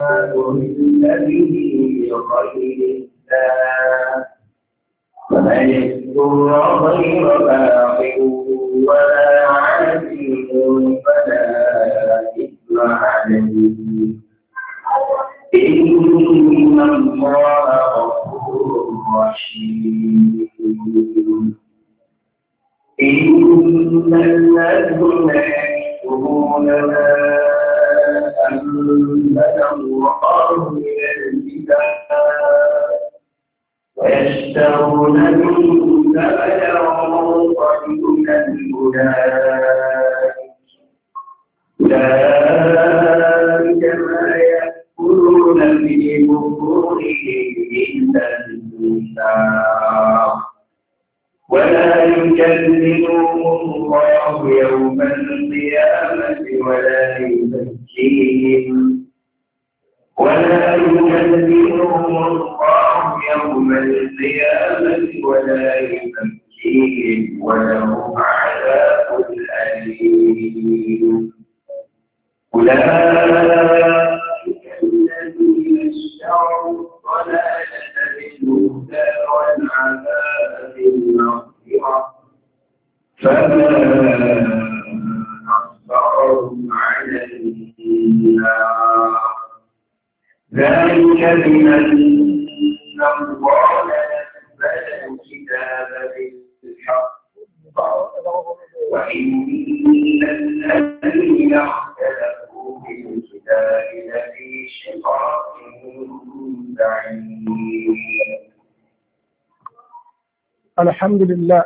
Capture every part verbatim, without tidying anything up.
به خير الله فمن اضطر غير باغ ولا عاد فلا إثم عليه إن الله غفور رحيم إن الذين يكتمون ما أنزل الله من الكتاب ويشترون به ثمنا قليلا أولئك ما يأكلون في بطونهم إلا النار ولا يكلمهم الله يوم القيامة ولا يزكيهم ولا يكلمهم الله يوم القيامة ولا يزكيهم ولهم عذاب أليم أولئك الذين اشتروا الضلالة بالهدى والعذاب بالمغفرة فما أصبرهم على النار ذلك بأن الله نزل الكتاب بالحق وإن الذين اختلفوا في الكتاب لفي شقاق بعيد. الحمد لله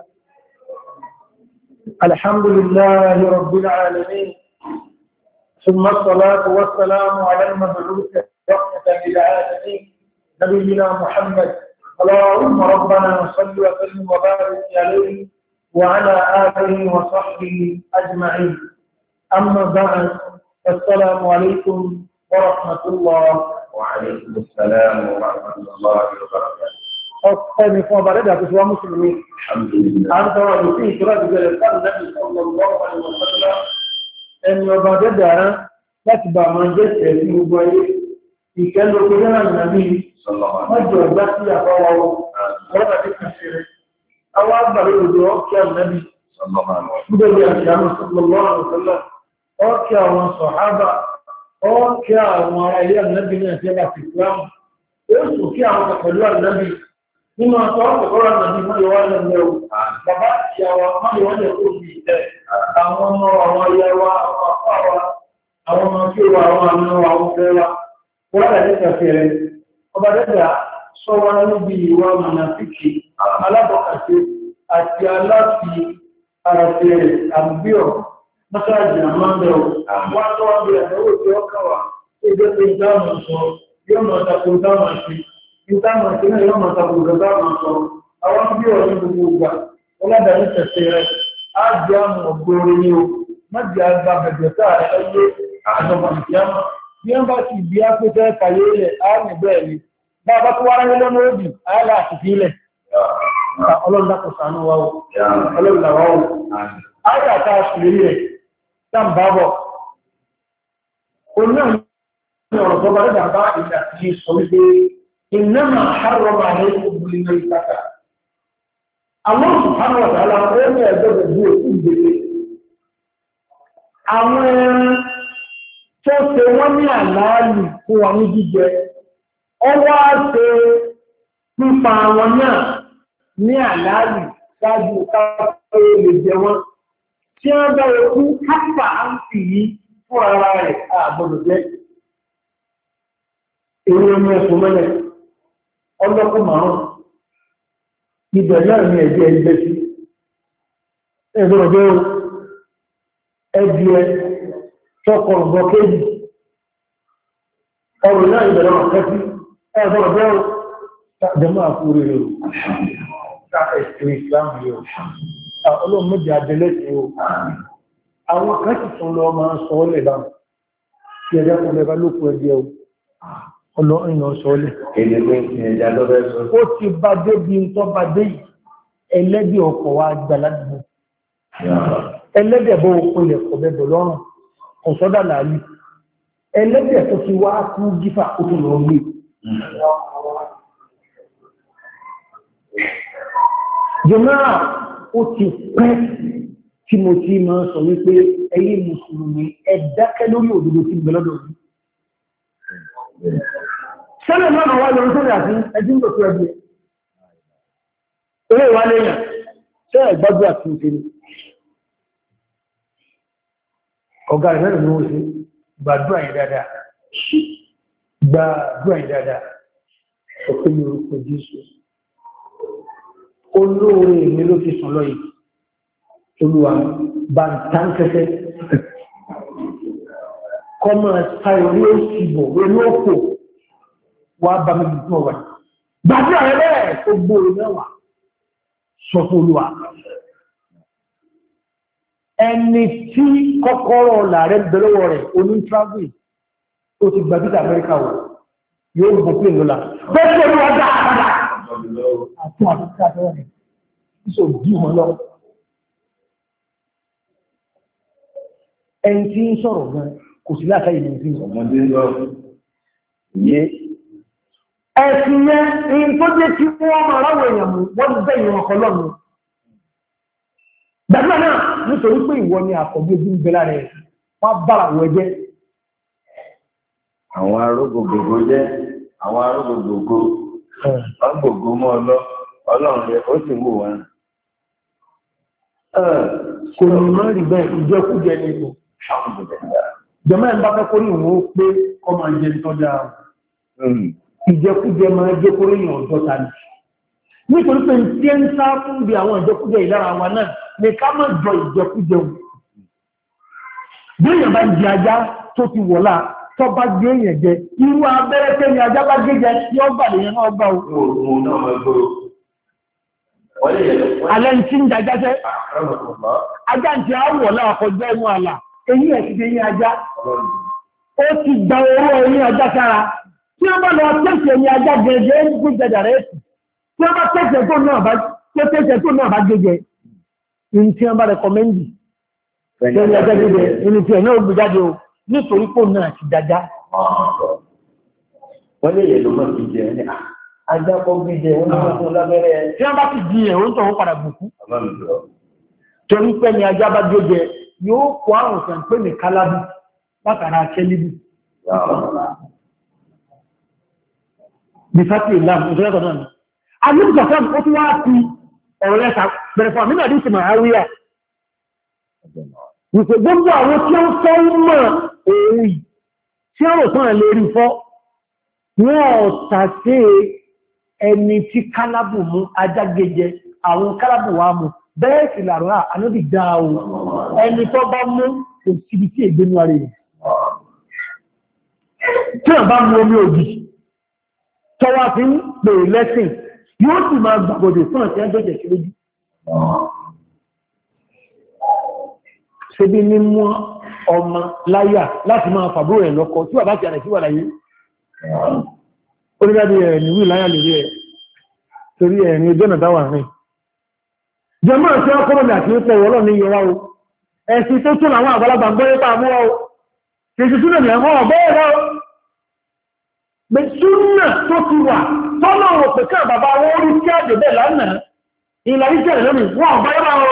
الحمد لله رب العالمين ثم الصلاة والسلام على المبعوث رحمة للعالمين نبينا محمد. اللهم ربنا صل وسلم وبارك عليه وعلى آله وصحبه أجمعين. أما بعد السلام عليكم ورحمة الله. وعليكم السلام ورحمة الله وبركاته. أصحابي فبرد أتسوى مسلمين. الحمد لله. أنت وعليكم سورة جلسان النبي صلى الله عليه وسلم أن يبادد تتبع من جسد في مبايل ìkẹ́lò tó yára ìrìnàmí mọ́jọ ọgbá sí àfọwọ́ ọ̀rọ̀bà tí kà ṣe rẹ̀. Àwọn àgbàrí òjò ọ́kẹ́ àmì nígbẹ̀rẹ̀ àṣìyàmù sọ́lọ́lọ́ àrùsọ́lọ́ ọ́kẹ́ àwọn sọ̀hábà ọ́kẹ́ àwọn ará ilé ànábì ní àti ẹgbà ti ìsìlámù ó sì kí àwọn pẹ̀lú ànábì nínú àtọ́ ọ̀pọ̀lọ́ ànábì mọ́yọ̀wá lẹ́lẹ́ o bàbá àti àwọn mọ́yọ̀wá lẹ́ kó bí ìtẹ́ àwọn ọmọ àwọn ayẹwa àwọn afáwa àwọn ọmọ tí ó wà àwọn àmì àwọn fẹ́ wa wọ́n rẹ̀ kẹfẹ̀ẹ́ ọba dẹ́gbà sọ́wọ́ níbi ìwà mọ̀nàfíkì alábọ̀kàtí àti aláti àràfẹ́ àbíọ̀ mọ́sáàjì àmọ́bẹ̀ wọ́n tó wọ́n bí ẹ̀dọ́wò tí ó kàwà ẹgbẹ́ pé ìdámọ̀ sọ yóò mọ̀ tako ìdámọ̀ sí ìdámọ̀ sí náà yóò mọ̀ tako ìdámọ̀ sọ àwọn bí ọ̀ ní gbogbo ìgbà wọ́n ládà ní kẹfẹ̀ẹ́ á jẹ́ àmọ̀ ògbóore ní o má jẹ́ àgbà bẹ̀bẹ̀ sáà ẹgbẹ́ àjọba ìjàmọ̀ bí wọ́n bá ti bí ápẹ́tẹ́ kàyé ilẹ̀ ààrùn bẹ́ẹ̀ ni bá bá tó wára nílẹ̀ ní òbí ààrẹ àti ilẹ̀ ọlọ́dàkọ̀ sànú wa ó ọlọ́dàwà ó ààrẹ àti àṣìlérí rẹ̀ tàbábọ̀ onáà ní ọ̀rọ̀ tó bá rẹ̀ bá ìgbà tí sọ wípé iná máa ṣàrọ̀ máa ní obìnrin ní ìtàkà àwọn subhanahu wa ta'ala ó ní ẹgbẹ́ bí òkú ìgbèrè àwọn tó ṣe wọ́n ní àlàálì fún wọn ní jíjẹ ọwọ́ ṣe pípa wọn náà ní àlàálì ṣáájú káàkiri lè jẹ wọn tí wọ́n bá ikú kápá á ń fi yí fún ara rẹ̀ àgbọ̀dọ̀ jẹ́ èrè ọmọ ẹ̀sùn mẹ́lẹ̀ ọlọ́kùn márùn-ún ibẹ̀ náà ní ẹ̀jẹ̀ ẹgbẹ́ sí ẹgbẹ̀rọ̀jẹ́ ẹgbẹ̀ tọkọ̀rọ̀gbọ̀ kéjì ọrùn náà ìbẹ̀rẹ̀ ọ̀kẹ́sí ẹgbẹ̀rọ̀jẹ́ jẹmọ́ àkúrẹ́ rẹ̀ ẹ̀sìn Islam yóò ọlọ́run méjì adẹ́lẹ́sìn yóò àwọn kẹ́sì tún lọ máa sọ ọ́lẹ̀ bá tí ẹjẹ́ kò lẹ́bá lókù ẹgbẹ́ ọlọ́run náà sọ ọ́lẹ̀ ó ti bá dé bí n tọ́ bá dé yìí ẹlẹ́dẹ̀ ọkọ̀ wa gbàládùn ẹlẹ́dẹ̀ bọ́ òkú ilẹ̀ kọ̀ bẹ́bọ̀ lọ́rùn ọ̀sọ́dà láàrí ẹlẹ́dẹ̀ tó ti wá kú jífà ó tún lọ gbé jọmọ́ra ó ti pẹ́ tí mo ti máa sọ wípé ẹ̀yin mùsùlùmí ẹ dákẹ́ lórí òdodo tí gbẹ lọ́dọ̀ yìí sẹ́lẹ̀ náà wá lórí sórí àti ẹjí ń tòkú ẹbí eré ìwà lẹ́yìn ṣẹ́ ẹ̀gbájú àti ìṣẹ́lẹ̀ ọ̀gá rẹ̀ mẹ́rin ni ó ṣe gbàdúrà yìí dáadáa gbàdúrà yìí dáadáa ọ̀pẹ́ ní orúkọ Jésù olóore mi ló fi sùn lọ yìí olúwa bá ń tán kẹsẹ́ kọ́mọ̀ sáyé orí òsì bọ̀ orí òkò wà bá mi dùn ọ̀wà gbàdúrà rẹ̀ bẹ́ẹ̀ tó gbòòrò mẹ́wàá sọ fún olúwa ẹni tí kọ́kọ́rọ̀ làárẹ̀ bẹ̀lọ́wọ́ rẹ̀ oní travel tó ti gbà títà Amẹ́ríkà wọ̀ yóò gbọ́ pé lọ́la bẹ́ẹ̀ tó olúwa dá àpàdà àti àtúntà àtọ́wọ̀ rẹ̀ ìṣò bí wọn lọ ẹni tí ń sọ̀rọ̀ gan kò sí láta ìlú ìfín ọmọdé lọ yé ẹ̀sìn yẹn in tó jẹ́ kí wọ́n máa ráwọ̀ èèyàn mú wọ́n ti bẹ́yìn ọkọ̀ lọ́nà gbàgbà náà nítorí pé ìwọ ni àkọ́bí ojú ń bẹ lára ẹ̀ wọ́n bára wọ ẹjẹ́ àwọn arógógógó jẹ́ àwọn arógógógó wọ́n gbogbo mọ́ ọlọ́ ọlọ́run rẹ̀ ó sì wò wọ́n kò ní mọ́ rí bẹ́ẹ̀ ìjẹkújẹ ní ipò jẹmọ́ ẹ̀ bá fẹ́ kórí ìwọ̀n ó pé kọ́ máa jẹ tọ́jà ìjẹkújẹ máa jẹ́ kórí ìyàn ọjọ́ ta ní nítorí pé tí ń sá fún bí àwọn ìjẹkújẹ ìlára wa náà ní ká má jọ ìjẹkújẹ bí èèyàn bá ń jẹ ajá tó ti wọ̀lá tó bá gé èèyàn jẹ irú abẹ́rẹ́ tẹ́ ni ajá bá gé jẹ tí ó gbà lèyàn náà gbà ó alẹ́ ń tí ń jajá sẹ́ ajá ń tí a wọ̀lá ọkọ̀jọ́ ẹnu àlà èyí ẹ̀ ti dé yín ajá ó ti gba owó ẹ̀yìn ajá sára tí wọ́n bá lọ tẹ́sẹ̀ ẹ̀yìn ajá gẹ̀ẹ́gẹ́ ń gbé jẹjà rẹ̀ tí wọ́n bá tẹ́sẹ̀ tó náà bá tẹ́sẹ̀ tó náà bá gẹ́gẹ́ ní tí wọ́n bá rẹ̀kọ́mẹ́ndì ẹ̀yìn ajá gẹ́gẹ́ ní tí ẹ̀ náà gbé jáde o nítorí pò náà ti dájá wọ́n lè yẹ̀ ló mọ̀ sí jẹ́ ní ajá kọ́ gbé jẹ wọ́n ní wọ́n tó lábẹ́rẹ́ tí wọ́n bá ti di ẹ̀ ó ń tọ̀ wọ́n padà gbùkú torí pé ní ajá bá gẹ́gẹ́ yóò kó àrùn sàn pé ní kálábù látara kẹ́líbù bí fásitì ìlàmù ìṣẹ́lẹ̀kọ̀ náà ni alúgbàsán ó tún wá sí ọ̀rọ̀ lẹ́ta bẹ̀rẹ̀ fún àmìnà àdíṣì máa ríà wípé gbogbo àwọn tí ó ń fọ́ mọ̀ èrí tí ó rò tán lè rí fọ́ wọ́n ọ̀tà sí ẹni tí kálábù mú ajágẹjẹ àwọn kálábù wá mú bẹ́ẹ̀ sì làrọ̀ ànábì dáa o ẹni tó bá mú kò síbi tí ègbénú ara rẹ̀ tí wọ́n bá mú omi òjì tọwà fi ń pè lẹ́sìn yóò sì máa gbàgbọ́dẹ̀ fún àti ẹgbẹ́jẹ̀ sí lójú ṣe bí ní mú ọmọ láyà láti máa fàbúrò ẹ̀ lọ́kọ tí wà bá ti àrẹ̀ sí wà láyé orílẹ̀-èdè ẹ̀ níwí láyà lórí ẹ̀ torí ẹ̀rin ojú ọ̀nà dáwà rìn jẹmọ́ àti ọkọ̀rọ̀lẹ̀ àti ipò ọlọ́ ní yọra o ẹ̀sìn tó tún àwọn àgbàlagbà gbọ́rẹ́ pa mọ́ o kìí túnà ní ẹ̀mọ́ ọ̀bẹ́ẹ̀rọ mẹ́súnà tó ti wà tọ́lọ̀ òpè ká bàbá wọn orí tí àdè bẹ́ẹ̀ lánàá ìlàrí jẹ́ lónìí wọ́n ọ̀bẹ́ẹ̀rọ o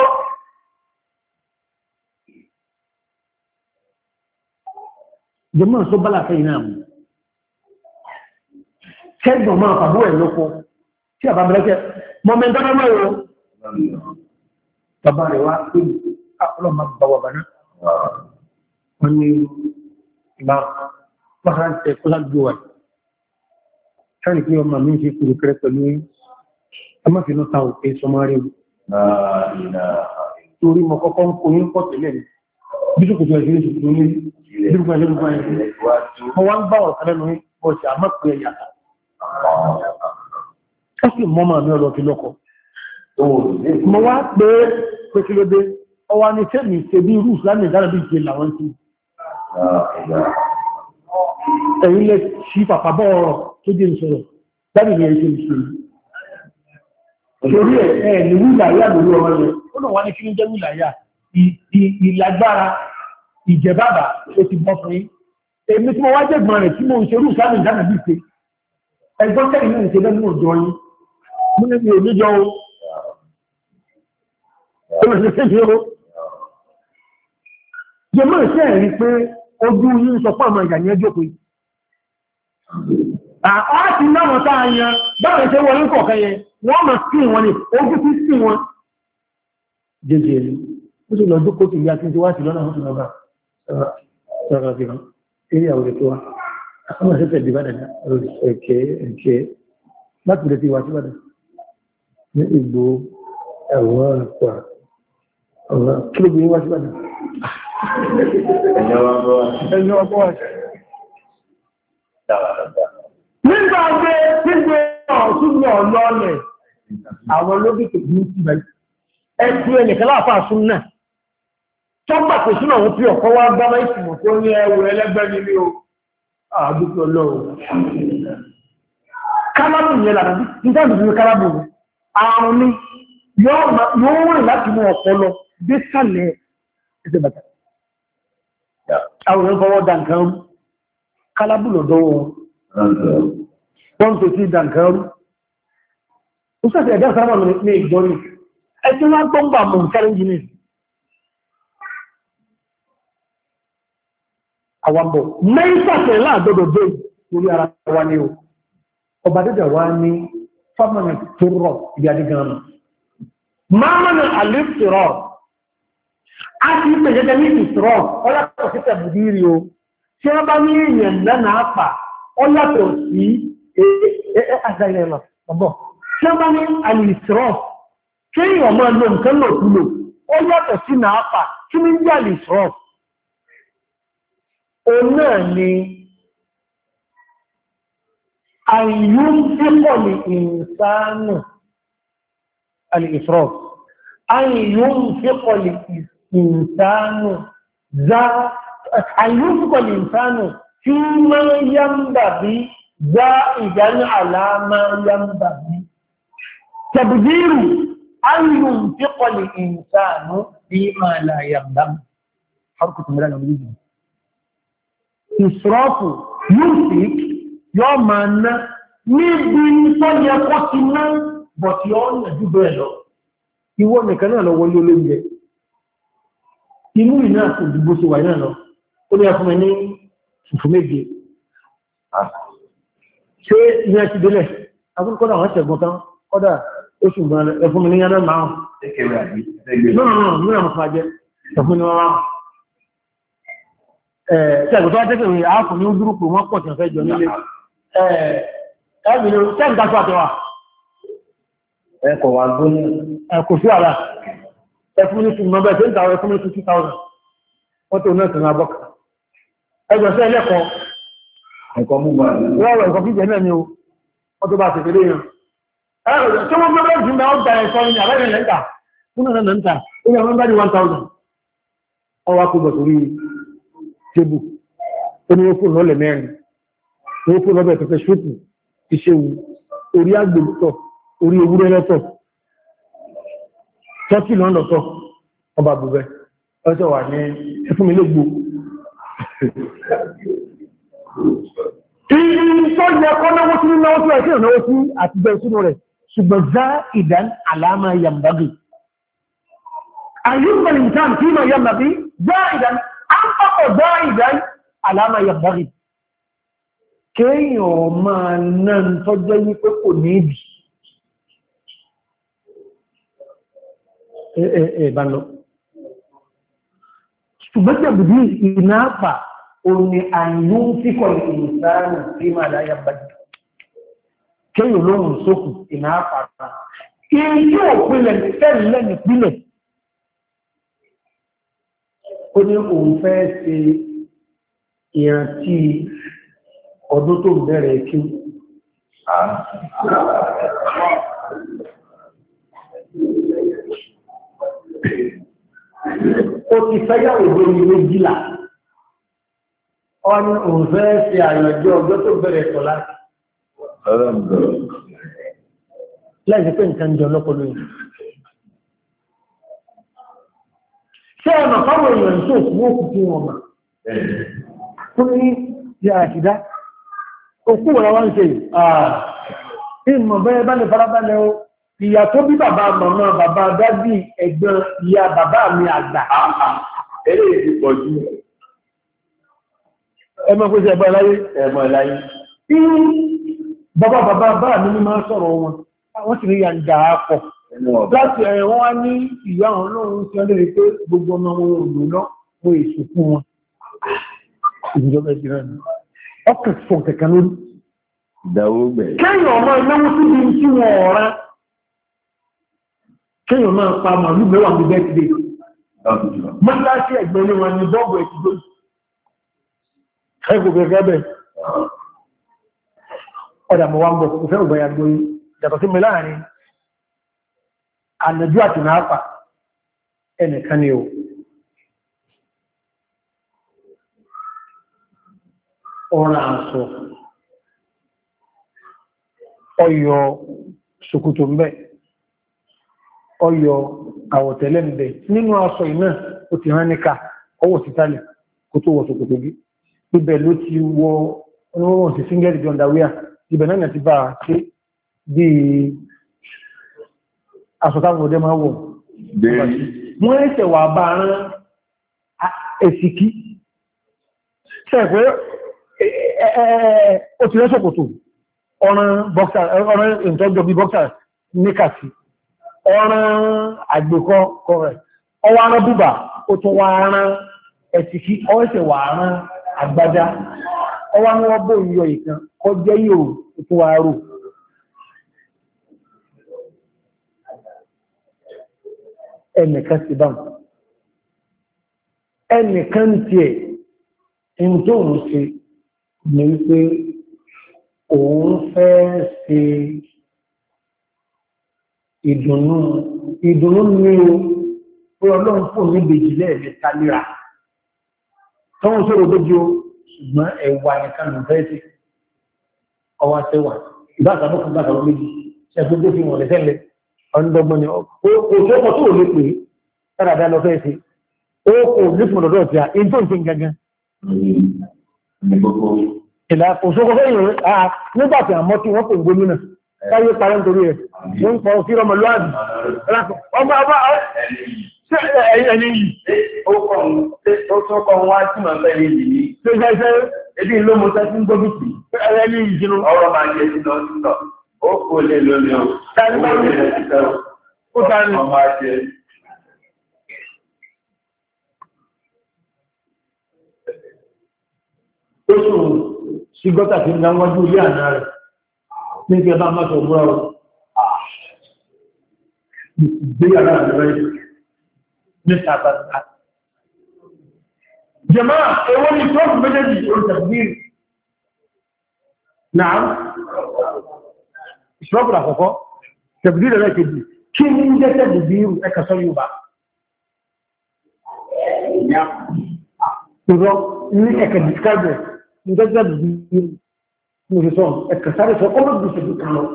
jẹmọ́ tó bá láfẹ́ iná mú kẹ́gbọ̀n máa fàbú ẹ̀ lóko tí àbá mẹ́lẹ́kẹ́ mọ́mẹ́ntọ́nà mọ́ o bàbá rẹ̀ wá pé ọlọ́mà bàwà bàná wọ́n ni ìgbà pàtàkì kó lágbó wà ṣáàrì pé ọmọ mi ṣe kúrò kẹrẹ pẹ̀lú ẹmọ́fínú ta òkè sọmọ́rí torí mọ̀ kọ́kọ́ ń kò ní pọ̀ tẹ́lẹ̀ ní bíṣùkùtù ẹ̀sìn ìṣùkùtù ní bíṣùkùtù ẹ̀sìn wọ́n wá ń bá ọ̀rọ̀ kẹlẹ́ ní ọ̀sẹ̀ àmọ́pẹ̀ ẹ̀yà ó sì mọ́ màmí ọlọ́ fi lọ́kọ̀ mo wá pé pé kí ló dé ọwá ní tẹ́mì ṣe bí irú ìsìlámì ìdára bí ìṣe làwọn tí ẹ̀yìn lẹ sí pàpàbọ̀ ọ̀rọ̀ tó jẹ́ ìṣòro dábì ní ẹ̀ṣẹ́ ìṣòro torí ẹ̀ ní wíláyà lórí ọmọ rẹ̀ ó náà wá ní kí ní jẹ́ wíláyà ìlágbára ìjẹ̀bàbà ó ti bọ́ fún yín èmi tí mo wá jẹ́ gbọ́n rẹ̀ tí mo ń ṣe orúkọ àmì ìdáná bí ṣe ẹgbọ́n tẹ́lẹ̀ ní ìṣe lẹ́nu òjò yín mo ní mi ò ní jọ o ó lọ sí ṣéṣe o jẹmọ́ ìṣẹ́ ẹ̀rí pé ojú yín sọ fún àwọn ìgbà ní ẹjọ́ pé àwọn ti náwọn tá a yan báwọn ṣe wọlé kọ̀ọ̀kan yẹn wọ́n mọ̀ sí wọn ni ojú ti sí wọn jẹjẹ rí ó sì lọ dúkó tìlú àti ti wá sí lọ́nà àwọn ọ̀gá ọ̀gá fi hàn eré àwọn ètò wa àwọn àṣẹ́fẹ̀ ìdìbàdàn ẹ̀kẹ́ ẹ̀kẹ́ láti lè ti wá síbàdàn ní ìgbò ẹ̀wọ̀n àpá ọ̀gá kí ló gbé wá síbàdàn ẹ̀yìn ọgbọ́ wa nígbà gbé gbígbé ọ̀tún lọ lọ́lẹ̀ àwọn olóbìkì ní ti bẹ̀rẹ̀ ẹ̀kú ẹnìkan láàfáà sún náà tó gbà pé sínú àwọn pí ọ̀kọ́ wá gbámá ìsìnkú tó ní ẹwù ẹlẹ́gbẹ́ nílé o àdúgbò lọ́wọ́ kálábù yẹn lára nígbàtí ní kálábù àrùn ni yóò rìn láti mú ọpọlọ dé sàlẹ̀ ẹsẹ̀ bàtà àwọn ìfọwọ́ dànkan kálábù lọ́dọ́ wọ́n tó sí dànkan rú ó sàtẹ̀ ẹ̀dá sára ní ìgbọ́rí ẹ̀tí wọ́n tó ń bà mọ̀ kẹrin jìnnì àwàbọ̀ mẹ́sàtẹ̀ láàdọ́dọ̀ dé orí ara wa ní o ọba dídà wá ní fámánà tó rọ̀ ibi adígan mámánà àlèfìrọ̀ a ti pẹ̀jẹ́jẹ́ ní ìsìrọ̀ ọlọ́pọ̀ sí tẹ̀bùdírí o tí wọ́n bá ní èèyàn lẹ́nà àpà ọlọ́pọ̀ sí ẹ̀ẹ́ẹ̀ẹ́ẹ̀ẹ́ lọ ọ̀bọ̀ tí wọ́n bá ní àlìsìrọ̀ kí èèyàn máa lo nǹkan lòkulò ó yàtọ̀ sí nà àpà kí ní jẹ́ àlìsìrọ̀ òun náà ni àyún pípọ̀ ní ìsánù alìsírọ̀ àyún pípọ̀ ní ìsánù za àyún pípọ̀ ní ìsánù tí máa yámbà bí za ìdáni àlàmà yámbà bí tàbídírù àyún pípọ̀ ní ìsánù bí máa la yámbà harkùtù mìíràn lórí ìsírọ̀fù yóò sí yóò máa ná níbi tó yẹ kó ti ná bọ̀ tí ó ń yẹ̀jú bẹ́ẹ̀ lọ. Ìwọ nìkan náà lọ wọlé olóúnjẹ. Inú ìná àti ìdìbò sí wà náà lọ. Ó ní ẹfún mi ní fùfú méje. Ṣé ilé ẹtì délẹ̀? Akúnkọ́ náà wọ́n ṣẹ̀gbọ́n tán. Kọ́dà oṣù gan ẹfún mi ní yánná máa. Náà náà ní àwọn fún ajẹ́. Ẹfún mi ní wọ́n máa. Ṣẹ̀gbọ́n tó wá tẹ́kẹ̀ rẹ̀ àáfù ní gúrùpù wọ́n pọ̀ tí wọ́n fẹ́ jọ nílé. Ẹ̀mìnà ṣẹ́ǹkà tó àtẹwà. Ẹkọ̀ wà gbóní. Ẹkọ̀ sí àrà. Ẹfún ní fún mọ́bẹ̀ tí ń tàwọn ẹfún ní two thousand. Wọ́n tó náà tẹ̀lé abọ́kà. Ẹjọ́ sí ẹlẹ́kọ̀ọ́. Ẹ̀kọ́ mú bá. Wọ́n ẹ̀kọ́ fíjẹ náà ni o. Wọ́n tó bá ti fèrè yàn. Ẹ̀rọ tí wọ́n gbọ́dọ̀ jù náà ó gba ẹ̀kọ́ ní àbẹ́rẹ̀ lẹ́ńtà. Fún náà lẹ́ńtà. Ó yẹ wọ́n bá ní one thousand. Ọwọ́ akúbọ̀ sórí tébù. Ó ní ó fún lọ́lẹ̀ mẹ́rin. Ó fún lọ́bẹ̀ tó fẹ́ ṣúpù. Ìṣẹ́wù. Orí àgbò lọ́tọ̀. Orí ewúrẹ́ lọ́tọ̀. Tọ́kì lọ́n lọ́tọ̀. Ọba bùbẹ́. Ọjọ́ wà ní ẹfún mi lógbò. Ìṣọ́ yẹ kọ́ náwó sí náwó sí ẹ̀kí ìrànwó sí àtijọ́ ìṣúnú rẹ̀. Ṣùgbọ́n zá ìdán àlàmà yàmbági. Àyíkọ̀ nìkan tí ma yàmbági, zá ìdán, á ń pàpọ̀ zá ìdán àlàmà yàmbági. Kéèyàn máa náà tọ́jọ́ wípé kò ní ìdí. Ẹ̀ẹ̀bá lọ. Ṣùgbọ́n tí àbùdí ìná àpà òní àyún fíkọ̀ ìsáàrùn tí máa láyá bájì. Kéèyàn lóhun sókù ìná àpà àpà. Ilé òpinlẹ̀ tẹ́lẹ̀ nípínlẹ̀. Ó ní òun fẹ́ ṣe ìrántí ọdún tó bẹ̀rẹ̀ kí ó ti fẹ́yàwó lórí méjìlá ọ́nà òun fẹ́ ṣe àyànjọ́ ọjọ́ tó bẹ̀rẹ̀ sọ láti lẹ́yìn pé nǹkan jọ lọ́pọ̀lọ́ yìí ṣé ọ̀nà fáwọn èèyàn tó kú ó kú fún wọn mà fún ní tí a kìdá òkú wọ́n wá ń ṣe ìmọ̀ bẹ́ẹ̀ bá lè farabalẹ̀ o ìyà tó bí bàbá màmá bàbá dádì ẹ̀gbọ́n ìyá bàbá mi àgbà eléyìí ti pọ̀ jù ẹmọ pé ṣe ẹ̀bọ̀ ẹ̀láyé ẹ̀mọ̀ ẹ̀láyé tí bàbá bàbá bá mi ní máa sọ̀rọ̀ wọn wọ́n sì rí ya ń dà á pọ̀ láti ẹ̀rẹ̀ wọ́n wá ní ìyá àwọn ọlọ́run tí wọ́n lè rí pé gbogbo ọmọ wọn ò lò lọ mo èso fún wọn ìjọba ìjìnlẹ̀ ni ọkọ̀ fọ̀ kẹ̀kẹ́ lórí ìdáwó gbẹ̀ kéèyàn ọmọ ìnáwó sí ibi tí wọn ọ̀rá kéèyàn máa pa màálù mẹ́wàá ní bẹ́ẹ̀kìdé mọ́tíláṣí ẹ̀gbẹ́ ní wọn ni bọ́ọ̀bù ẹ̀kìdó ẹgbẹ̀ gẹ́gẹ́ bẹ̀ ọ̀dà mọ̀ wá ń bọ̀ kò fẹ́ ògbà yàgbó yìí yàtọ̀ sí mi láàrin ànàjú àti náàpà ẹnìkan ni o ọ̀rọ̀ àṣọ ọyọ ṣòkòtò mbẹ ọyọ àwọ̀tẹ́lẹ̀ mbẹ nínú aṣọ iná ó ti hàn níka ọwọ́ títàlẹ̀ kó tó wọ ṣòkòtò bí ibẹ̀ ló ti wọ oníwọ̀n sí fíngẹ́rì bí ọ̀dàwíà ibẹ̀ náà ti bá a ṣe bí aṣọ táwọn ọdẹ máa wọ̀ wọ́n ẹ̀ṣẹ̀ wà bá rán èsìkí ṣẹ́ẹ̀pẹ́ ó ti rẹ́ ṣòkòtò ọ̀ràn ìtọ́jọ́ bí bọ́ksà níkàtí ọ̀ràn àgbèkọ́ kọrẹ̀ ọwọ́ arán búbà ó tún wá rán ẹ̀sìkí ọwẹ́sẹ̀ wà rán àgbádá ọwọ́ ní wọ́n bó yọ ìkan kọjẹ́ yóò tó wá rò ẹnìkan sí báwọn ẹnìkan tí ẹ̀ in tó ń ṣe ní wípé òun fẹ́ ṣe ìdùnnú ìdùnnú ní o pé ọlọ́run fún ní bèjì lẹ́ẹ̀mẹ́ta léra tọ́wọ́n sọ̀rọ̀ lójú ṣùgbọ́n ẹ̀wà nìkan ló fẹ́ sí ọwọ́ sẹ́wà ìbáṣàbọ̀ kan báṣàbọ̀ méjì ṣẹ́gun tó fi wọ̀n lẹ́sẹ̀lẹ̀ ọ̀ndọ́gbọ́n ni òṣèpọ̀ tó lè pè é dáradára lọ fẹ́ sí ó kò nípò lọ́dọ̀ tí a in tó ń fi gangan ìlà òṣòkò fẹ́yìn rẹ̀ nígbàtí àmọ́ tí wọ́n pè gómìnà káyé parẹ́ nítorí ẹ̀ wọ́n ń pọ̀ sí ọmọlúwàbí ọmọ ọmọ ẹni yìí ó tó kọ́ wá tí màá fẹ́ ní ìdí tó fẹ́fẹ́ ebi ló mú sẹ́sí ń gómìtì ẹni yìí jínú ọ̀rọ̀ máa jẹ́ sínú ọdún náà ó kò lè lórí ọ ó tàní ọmọ àti ó sùn sí gọ́tà tí ń dá wájú ilé àná rẹ̀ ní kí ẹ bá máa sọ múra ọ gbé yàrá rẹ̀ ní sàbàtà jẹ́mọ́ ewé ní tó fún méjèèjì olùtàbíir náà ìṣọ́bùrà àkọ́kọ́ tàbíir rẹ̀ kejì kí ní jẹ́ tàbíir ẹka sọ Yorùbá ìrọ̀ ní ẹka describe ní jẹ́ tàbíir ní ìrìsọ́ ẹka sáré sọ ọmọ ìgbìsẹ̀ tó kàn lọ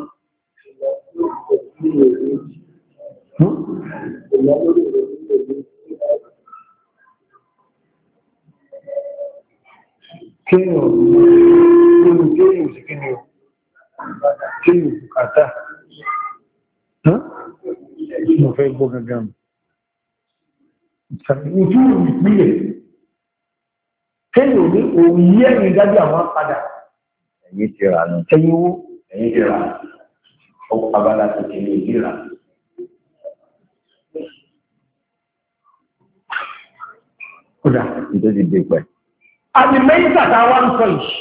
kéèyàn nínú kéèyàn sí kí ni o kéèyàn bùkátà mo fẹ́ gbọ́ gangan ojú ìpínlẹ̀ kéèyàn ní òun yí ẹ̀yìn dájú àwọn padà ẹ̀yìn ti rà nù ẹ̀yìn owó ẹ̀yìn ti rà ó abala tó ti lè ti rà kódà nítorí dé pẹ́. àti mẹ́yìn tàtà wá ń sọ ìṣ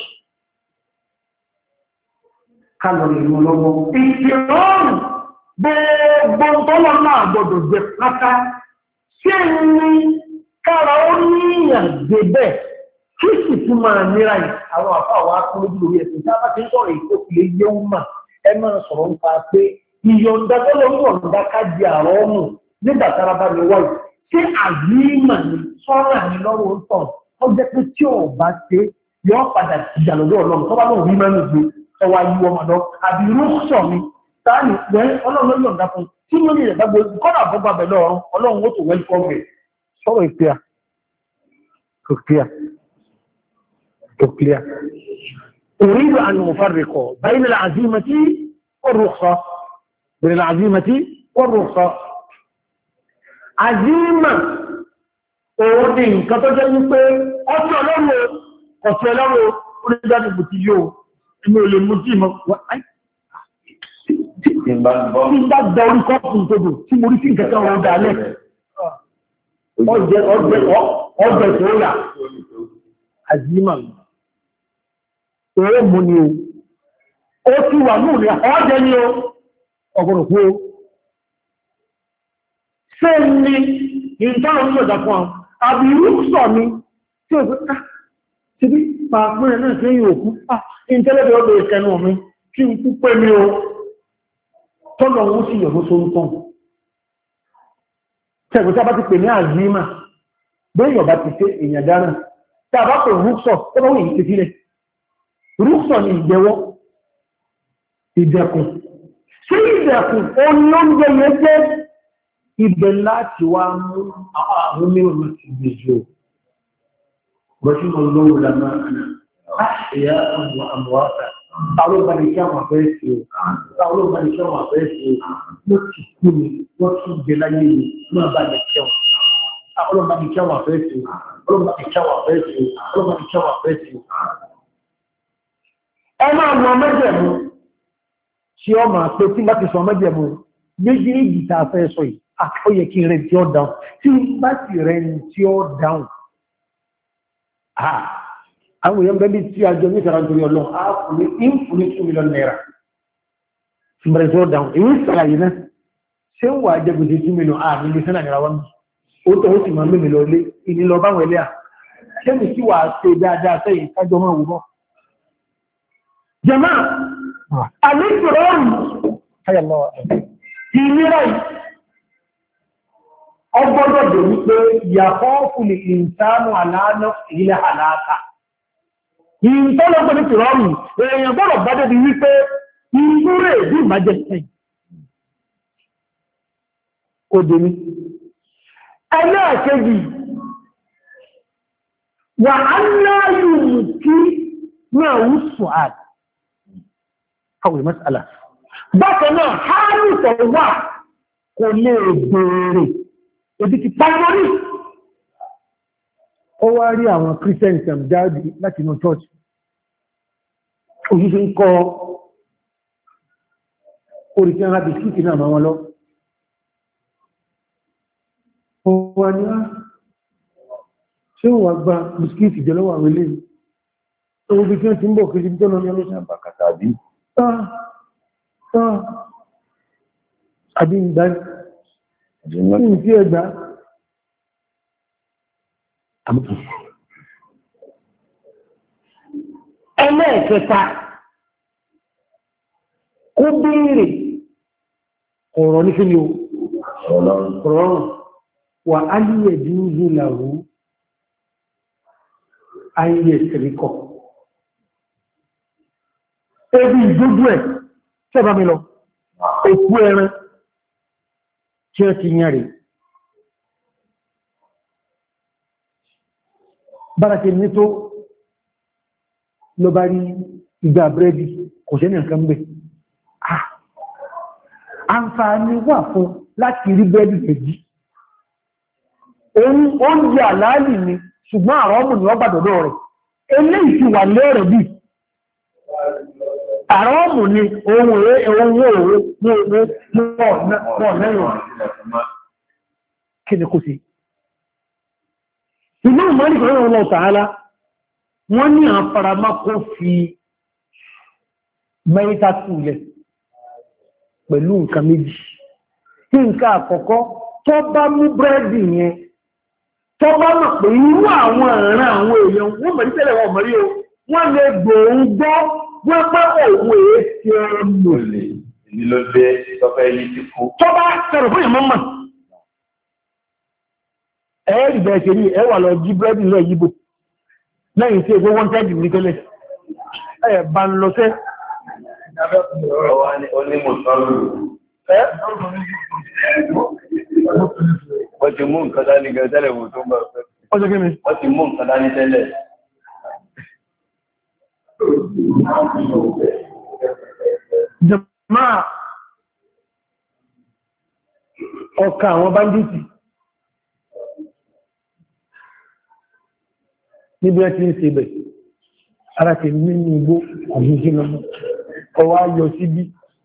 kálọ̀rì ìrún lọ́wọ́ ìfìrọ́rùn gbogbo tọ́lọ náà gbọdọ̀ jẹ pátá ṣé ní kára ó ní ìyàn débẹ̀ kí sì tún máa níra yìí àwọn àfáwà akúrójú lórí ẹ̀sìn tí a bá ti ń sọ̀rọ̀ ìkókìlẹ̀ yẹ́wù mà ẹ máa sọ̀rọ̀ ń pa pé ìyọ̀ǹda tọ́lọ ń yọ̀ǹda ká di àrọ́ ọ̀mù nígbà tára bá mi wáyé ṣé àgbìmọ̀ ni sọ́rọ̀ àmì lọ́wọ́ ń tàn ó jẹ́ pé tí ò bá ṣe yọ padà ìjà lọ́dọ̀ ọlọ́run tó bá lóun rí mẹ́rin gbé ọwọ́ ayé ọmọ lọ àbí rúṣọ̀ mi táàní wẹ́ ọlọ́run ló yọ̀ǹda fún tí mo ní ìrẹ̀bá gbé kọ́nà àbọ̀gbà bẹ̀ lọ́rùn ọlọ́run ó tó wẹ́lì kọ́ọ̀mù sọ̀rọ̀ ìpìyà kò pìyà تقليا أريد أن أفرق بين العزيمة والرخصة بين العزيمة والرخصة عزيمة أودين كتجا يقول أتلو أتلو أريد أن أبتيو إنه للمسلم tí bá gba orí kọ́pùn tó dùn tí mo rí sí ìkẹ́kẹ́ wọn dalẹ̀ ọjẹ́ ọjẹ́ ọjẹ́ tó yà àzímà owó mú ni o ó tí wà ní òní ọjẹ́ ni o ọgbọ̀rọ̀ pé o ṣe ní ìtọ́rọ̀ ní ọ̀dà fún àwọn àbí irú sọ mi tí ó fẹ́ tí bí pàápẹ́rẹ́ náà tí yóò kú ìtẹ́lẹ́bẹ̀ ọdọ̀ ìkẹnu mi kí n kú pé mi o tọ́lọ̀ wọ́n sí yọ̀bọ́ tó ń tán tẹ́gbẹ̀ tí a bá ti pè ní àzímà bẹ́yọ̀ bá ti fẹ́ èèyàn dáná tí a bá pè rúksọ̀ tó bá wọ́n yìí ti sílẹ̀ rúksọ̀ ni ìgbẹ́wọ́ ìdẹ̀kùn sí ìdẹ̀kùn oúnjẹ yẹn jẹ́ ibẹ̀ láti wá mú àwọn mìíràn ti gbèjò bọ́sí mọ̀ lọ́wọ́ lámà àṣìyá àwọn àmúwátà àwọn olùbánisẹ́ àwọn àfẹ́sì o àwọn olùbánisẹ́ àwọn àfẹ́sì o ló ti kú mi wọ́n tún gbé láyé mi máa bá lè kẹ́wọ̀n àwọn olùbánisẹ́ àwọn àfẹ́sì o olùbánisẹ́ àwọn àfẹ́sì o olùbánisẹ́ àwọn àfẹ́sì o. ẹ máa mọ mẹ́jẹ̀mú tí ọ máa pé tí bá ti sọ mẹ́jẹ̀mú méjèèjì tá a fẹ́ sọ yìí ó yẹ kí n rẹ tí ó dáhùn tí bá sì rẹ tí ó dáhùn àwọn èèyàn bẹ́bí tí a jọ ní ìsàrà nítorí ọlọ́ ààfùní ìfúní two million naira ṣùgbọ́n tó dáhùn èyí sàlàyé náà ṣé ń wà jẹ́ gbèsè two million àà nílé sẹ́nà nira wọn ó tọ́ ó sì máa mímì lọ lé ìní lọ báwọn ẹlẹ́à ṣé mi sí wà ṣe dáadáa sẹ́yìn kájọ máa wù bọ́. jẹ́mà àlejò rọrùn ìnira yìí ọgbọ́dọ̀ dè wípé yàtọ̀ fúnni ìǹtánù àlànà ilẹ̀ àlàáta ìtọ́lọ́gbọ́n ní tìrọ́mù èèyàn gbọ́rọ̀ bá débi wípé inú rẹ̀ bí ìmájẹ̀ ẹ̀yìn òdè ní ẹlẹ́ẹ̀kejì wà á láàyò kí náà wú sùád àwọn ìmọ́sàlá bákan náà hálùtọ̀ wà kò lè bèèrè ebi ti pàmọ́rí ó wá rí àwọn christians am jáde láti inú church òṣìṣẹ́ ń kọ́ oríṣẹ́ ńlá bisikíìtì náà máa wọn lọ ó wá ní á ṣé wà gba bisikíìtì jẹ lọ́wọ́ àwọn ilé owó bí kí wọ́n ti ń bọ̀ kí sí tọ́nà ní ọlọ́sàn àbàkàtà àbí àbí ìgbà ní ìfí ẹgbàá ẹlẹ́ẹ̀kẹta kó béèrè ọ̀rọ̀ ní kíni o ọ̀rọ̀ wà áyíyẹ̀ dúró làwó ayíyẹ̀ tẹ̀ríkọ̀ ebi ìdójú ẹ̀ tẹ́bà mi lọ òkú ẹran tí ó ti yẹn rèé bárakẹ̀ ní tó lọ bá rí ìgbà búrẹ́dì kò ṣe ní nǹkan bẹ̀. àǹfààní wà fún láti rí búrẹ́dì kejì ohun oúnjẹ àlàálì ni ṣùgbọ́n àwọn ọmọ ni wọ́n gbàdọ̀dọ̀ rẹ̀ eléyìí ti wà lẹ́rẹ̀ bí àwọn ọmọ ni ohun òwe ohun òwe ní òwe mọ́ lẹ́yìn kí ni kò sí ìlú ìmọ̀lì kan rán lọ tààlá wọ́n ní àfaramá kó fi mẹ́ríta túlẹ̀ pẹ̀lú nǹkan méjì tí nǹkan àkọ́kọ́ tó bá mú búrẹ́dì yẹn tó bá mọ̀ pé irú àwọn ìran àwọn èèyàn wọ́n mọ̀ ní tẹ́lẹ̀ wọn mọ̀ rí o wọ́n lè gbòòrùn gbọ́ wọ́n pẹ́ òun èé ti ẹran lò lè ló dé tọ́fẹ́ ilé ti kú tó bá sọ̀rọ̀ fún ìmọ̀ mọ̀ ẹ̀ẹ́rì bẹ̀ẹ̀ ṣe rí ẹwà lọ jí búrẹ́dì lọ yíbò lẹ́yìn tí ẹgbẹ́ wọ́n tẹ́jì ní tẹ́lẹ̀ ẹ̀ bá ń lọ sẹ́ wọ́n ti mú nǹkan dání gẹ̀ẹ́ tẹ́lẹ̀ wò tó ń bá fẹ́ wọ́n ti mú nǹkan dání tẹ́lẹ̀ jàmá ọkà àwọn báńdíìtì níbi ẹ ti ń ṣe bẹ̀ ara tẹ̀ nínú igbó àjíjí lọ́mọ ọwọ́ ayọ̀ síbí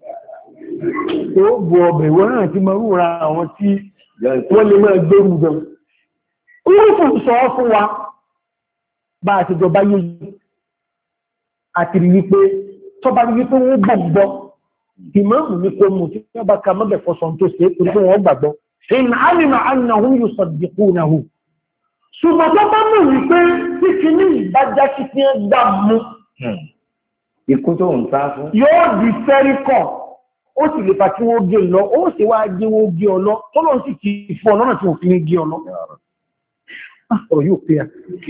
ó bù ọbẹ̀ wọ́n náà ti máa rúra àwọn tí wọ́n lè máa gbé rú gan orúfù sọ fún wa bá a ti jọba yé àti rí wípé tó bá rí wípé wọ́n gbàgbọ́ ìmáàmù ní kò mú tí wọ́n bá ka mọ́bẹ̀ fọ́sọ̀ tó ṣe torí pé wọ́n gbàgbọ́ in alima annahum yusaddiqunahu ṣùgbọ́n tó bá mú wípé tí kìíní ìbájá kí tí wọ́n gbà mú ikú tó ń sá fún yóò di fẹ́ríkọ̀ ó sì lè fa kí wọ́n gé lọ ó sì wá gé wọ́n gé ọ lọ tó lọ́n sì ti fún ọ lọ́nà tí wọ́n fi ní gé ọ lọ ọ̀rọ̀ yóò pé à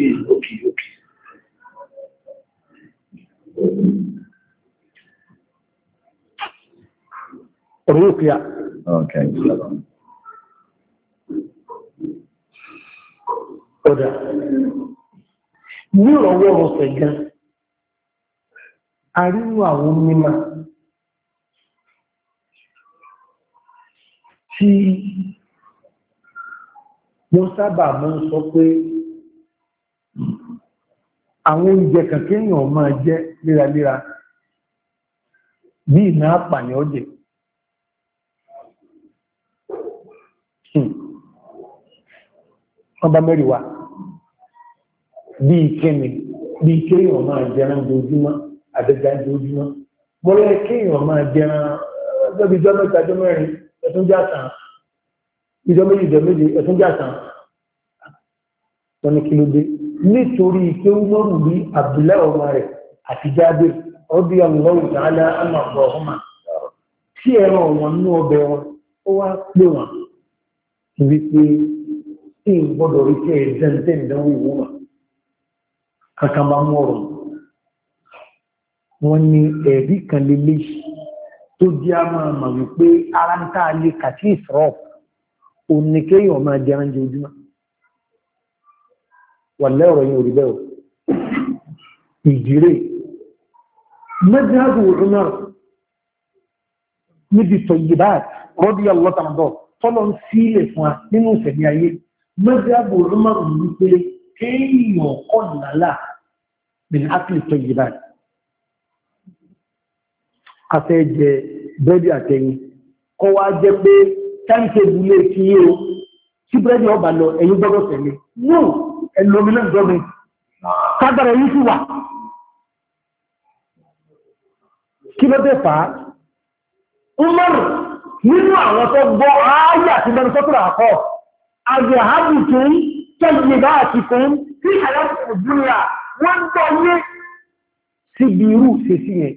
ọ̀rọ̀ yóò pé à ọ̀dà ní ọ̀wọ́ ọ̀sẹ̀ gan arínú àwọn mímọ̀ tí wọ́n sábà máa ń sọ pé àwọn oúnjẹ kankan èèyàn máa jẹ léraléra bí iná àpàyàn ọjẹ́ wọ́n bá mẹ́rin wá bí ìkẹ́ni bí kéèyàn máa jẹran dojúmọ́ àdẹ́gà dojúmọ́ mọ́lẹ́ kéèyàn máa jẹran ọjọ́ ìjọ mẹ́ta ọjọ́ mẹ́rin ẹ̀tún jásán ìjọ méjì ìjọ méjì ẹ̀tún jásán wọ́n ní kí ló dé nítorí pé Umaru bí Abdullahi ọmọ rẹ̀ àti Jábir ọdí Allahu ta'ala àmàbọ̀ ọmọ tí ẹran wọn ní ọbẹ̀ wọn ó wá pé wọn wípé tí ń gbọ́dọ̀ rí kí ẹ̀dẹ́ntẹ́ ìdánwò ìwọ̀n kankan bá mọ̀rọ̀ wọ́n ní ẹ̀rí kan lélẹ́ tó jẹ́ a máa mọ̀ wípé ara ń tàà lè kàtí ìsọ́rọ̀ oníkéyàn máa jẹran jẹ ojúmọ́ wà lẹ́ọ̀rọ̀ yìí orí bẹ́ẹ̀ ìdíré mẹ́jọ́dù Umar níbi tọ̀yìbáàt rọ́dí allọ́tàmọ́dọ̀ tọ́lọ́ ń sílẹ̀ fún wa nínú ìṣẹ̀mí ayé mẹ́jọ́dù Umar wípé kéèyàn kọ́ nàlá min akli tọ̀yìbáàt afẹ́ jẹ bẹ́ẹ̀dì àtẹ̀yìn kọ́ wá jẹ́ pé táǹkèbù lè kí yé o tí bẹ́ẹ̀dì ọba lọ ẹ̀yìn gbọ́dọ̀ tẹ̀lé no ẹlòmínà gọ́ọ̀mẹ̀ kágbàrà yìí sí wà kí ló dé fà á Umar nínú àwọn tó gbọ́ ayé àti mẹ́rin sọ́tùrà àkọ́ àgbẹ̀hábù tún tẹ́lẹ̀ bá àti fún tí àyàtọ̀ ìdúnra wọ́n gbọ́ yé síbi irú ṣe sí yẹn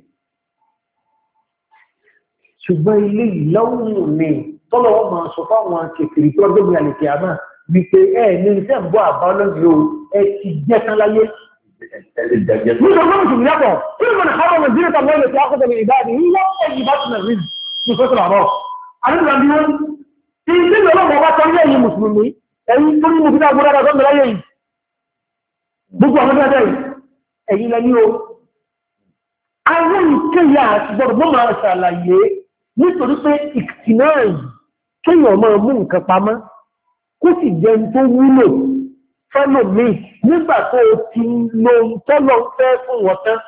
ṣùgbọ́n ilé ìlọ́wùn ní tọ́lọ̀ wọ́n máa sọ fáwọn kèkèrè tó ọdún ìyàlẹ̀ kí a máa wípé ẹ̀ ní iṣẹ́ ń bọ́ àbá ọlọ́gbìn o ẹ ti jẹ́ tán láyé. nígbà tó ń sùn yàtọ̀ tí ó mọ̀nà àwọn ọmọ ìdílé tàbí ọlọ́gbìn tó kọ́kọ́ ìbáàdì ńlá ẹ̀yìn bá tún rí ní fọ́sọ̀rọ̀ àbọ̀. àdúgbò bí wọ́n ti ń tí ìlọ́wọ́ bá tán lẹ́yìn mùsùlùmí ẹ̀yìn tó ní mùsùlùmí àgbọ̀dá tó ń láyé yìí. gbogbo àwọn ọmọdé ẹ̀yìn lẹ́ni o. àwọn ìkéyà àti gbọ́dọ̀ máa ṣàlàyé nítorí pé ìtìnáàyì kéèyàn máa mú nǹkan pamọ́ kó sì jẹ́ tó wúlò fẹ́lò míì nígbà tó ti lo tọ́lọ̀ fẹ́ fún wọn tán.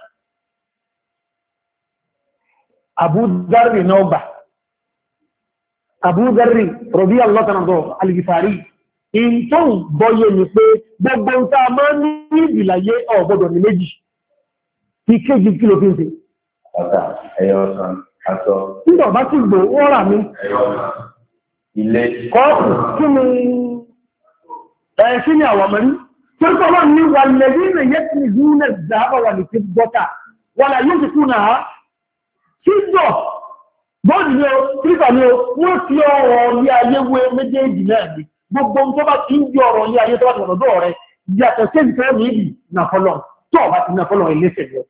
Abu Dharri náà gbà Abu Dharri radiyallahu anhu al-Ghifari in tó ń gbọ́yé ni pé gbogbo ń tá máa ní ìbìláyé ọ̀gbọ́dọ̀ ní méjì ìkéjì kí ló fi ń ṣe ọ̀tà ẹ̀yọ̀ ọ̀sán aṣọ. Nígbà bá ti gbò wọ́n rà mí. Ilé. Kọ́ọ̀kù kí ni ẹ̀ṣí ni àwọn mẹ́rin. Tí ó tọ́lọ́ ní wà lẹ́rí rẹ̀ yẹ́ ti ìlú nẹ̀ dáàbà wà ní ti bọ́ta. Wà láyé yóò ti kú náà. Tí jọ, bọ́ọ̀dì ni ó, kíríkà ni ó, wọ́n ti ọ̀rọ̀ ilé ayé wé méjèèjì náà ni. Gbogbo tó bá ti ń di ọ̀rọ̀ ilé ayé tó bá ti wọ̀n lọ́dọ̀ rẹ̀, yàtọ̀ sí ìfẹ́ mi ìdì nà fọlọ́. Tó ọ̀bá ti nà fọlọ́ ilé-ẹsẹ̀ lọ.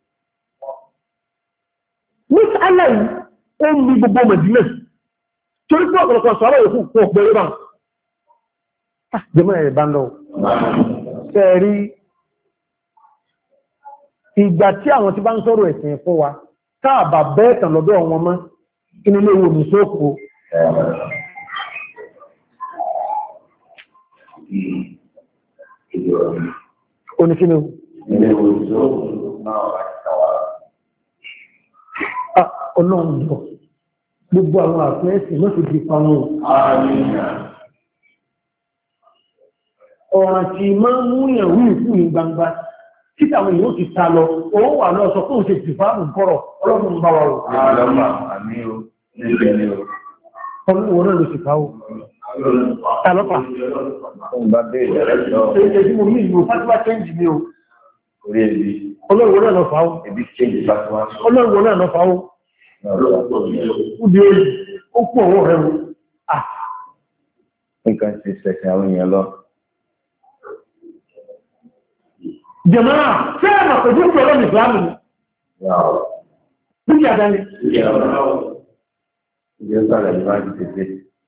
Ní sálẹ̀ yìí, ó ń bí gbogbo mẹ̀dílẹ̀. Torí pé ọ̀pọ̀lọpọ̀ sọ̀rọ̀ ìfún fún ọ̀pẹ̀rẹ̀ bá. Jẹmọ́ ẹ̀ bá ń lọ. Fẹ́ẹ̀rí ìgbà tí àwọn tí bá ń sọ̀rọ̀ ẹ̀sìn fún wa táàbà bẹ́ẹ̀ tàn lọ́dọ̀ wọn mọ́ inú ilé wo ní sóòkù oníkíní ọlọ́run jọ gbogbo àwọn àfẹ́ẹ̀sì ló ti di pamọ́ ọ̀ràn tí máa ń mú ìyàwó ìfún ní gbangba títà àwọn èèyàn ti ta lọ owó wà náà sọ fún òṣèlú fáàmù kọ́rọ̀ ọlọ́run bá wà rò ọlọ́run náà ló sì fáwọ́ tàlọ́pàá èdè mo ní ìlú fásitì change ní o ọlọ́run náà lọ fáwọ́ ọlọ́run náà lọ fáwọ́ Ubi oyi, ó kú ọwọ́ rẹ̀ wọ́n. Ah! Nǹkan ti ṣẹ̀ṣẹ̀ àwọn èèyàn lọ. Jẹ̀mọ́ra, ṣé ẹ̀mà pẹ̀lú ìpínlẹ̀ ọlọ́run ìsìlámù ni? Bíkí àdáni. Ìjẹ́ sọ̀rọ̀ ìwà ti tètè.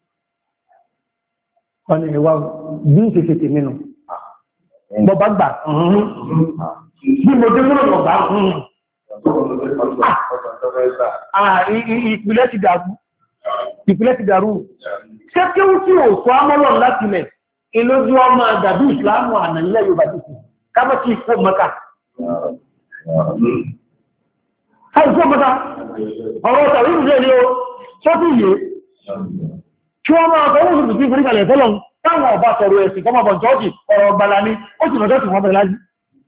Ọ̀nà ìwà bí ìṣẹ̀ṣẹ̀ tèmi nù. Bọ́bá gbà. Bí mo dé múlò lọ́gbà. Ìpìlẹ̀ ti dàrú. Ìpìlẹ̀ ti dàrú. Ṣé kí ó tí ò sọ ámọ́lọ̀ láti lẹ̀, ìlójú ọmọ àdàbí ìsìlámù ànà ilẹ̀ Yorùbá ti kù, kábọ̀ kí ìfò mọ́ta. Káìfò mọ́ta, ọ̀rọ̀ tàbí ìrìnlẹ̀ ni ó, ṣọ́ tí yé, kí wọ́n máa fọwọ́ sí ìpìlẹ̀ ìfìríkàlẹ̀ fọ́lọ́n, táwọn ọba sọ̀rọ̀ ẹ̀sìn kọ́mọ̀ bọ̀ jọ́ọ̀jì ọ̀rọ̀ ọ̀gbàlá ní, ó sì lọ́jọ́ tí wọ́n bẹ̀rẹ̀ lájú.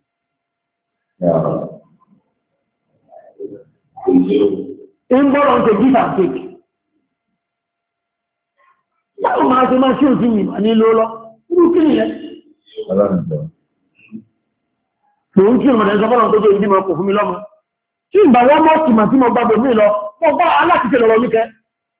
Ìgbọ́rọ̀ ń tẹ give and take. Láwọn máa ṣe máa ṣí òsì ìmà ní ló lọ, irú kí nìyẹn? Mò ń kí ọmọdé ṣọ́fọ́nà tó jẹ́ ìdí mọ́ kò fún mi lọ́mọ. Tí ìgbà wọ́n mọ́ kì mà tí mo gbàgbọ́ mí lọ, wọ́n bá aláṣìṣẹ́ lọ́rọ̀ mí kẹ́.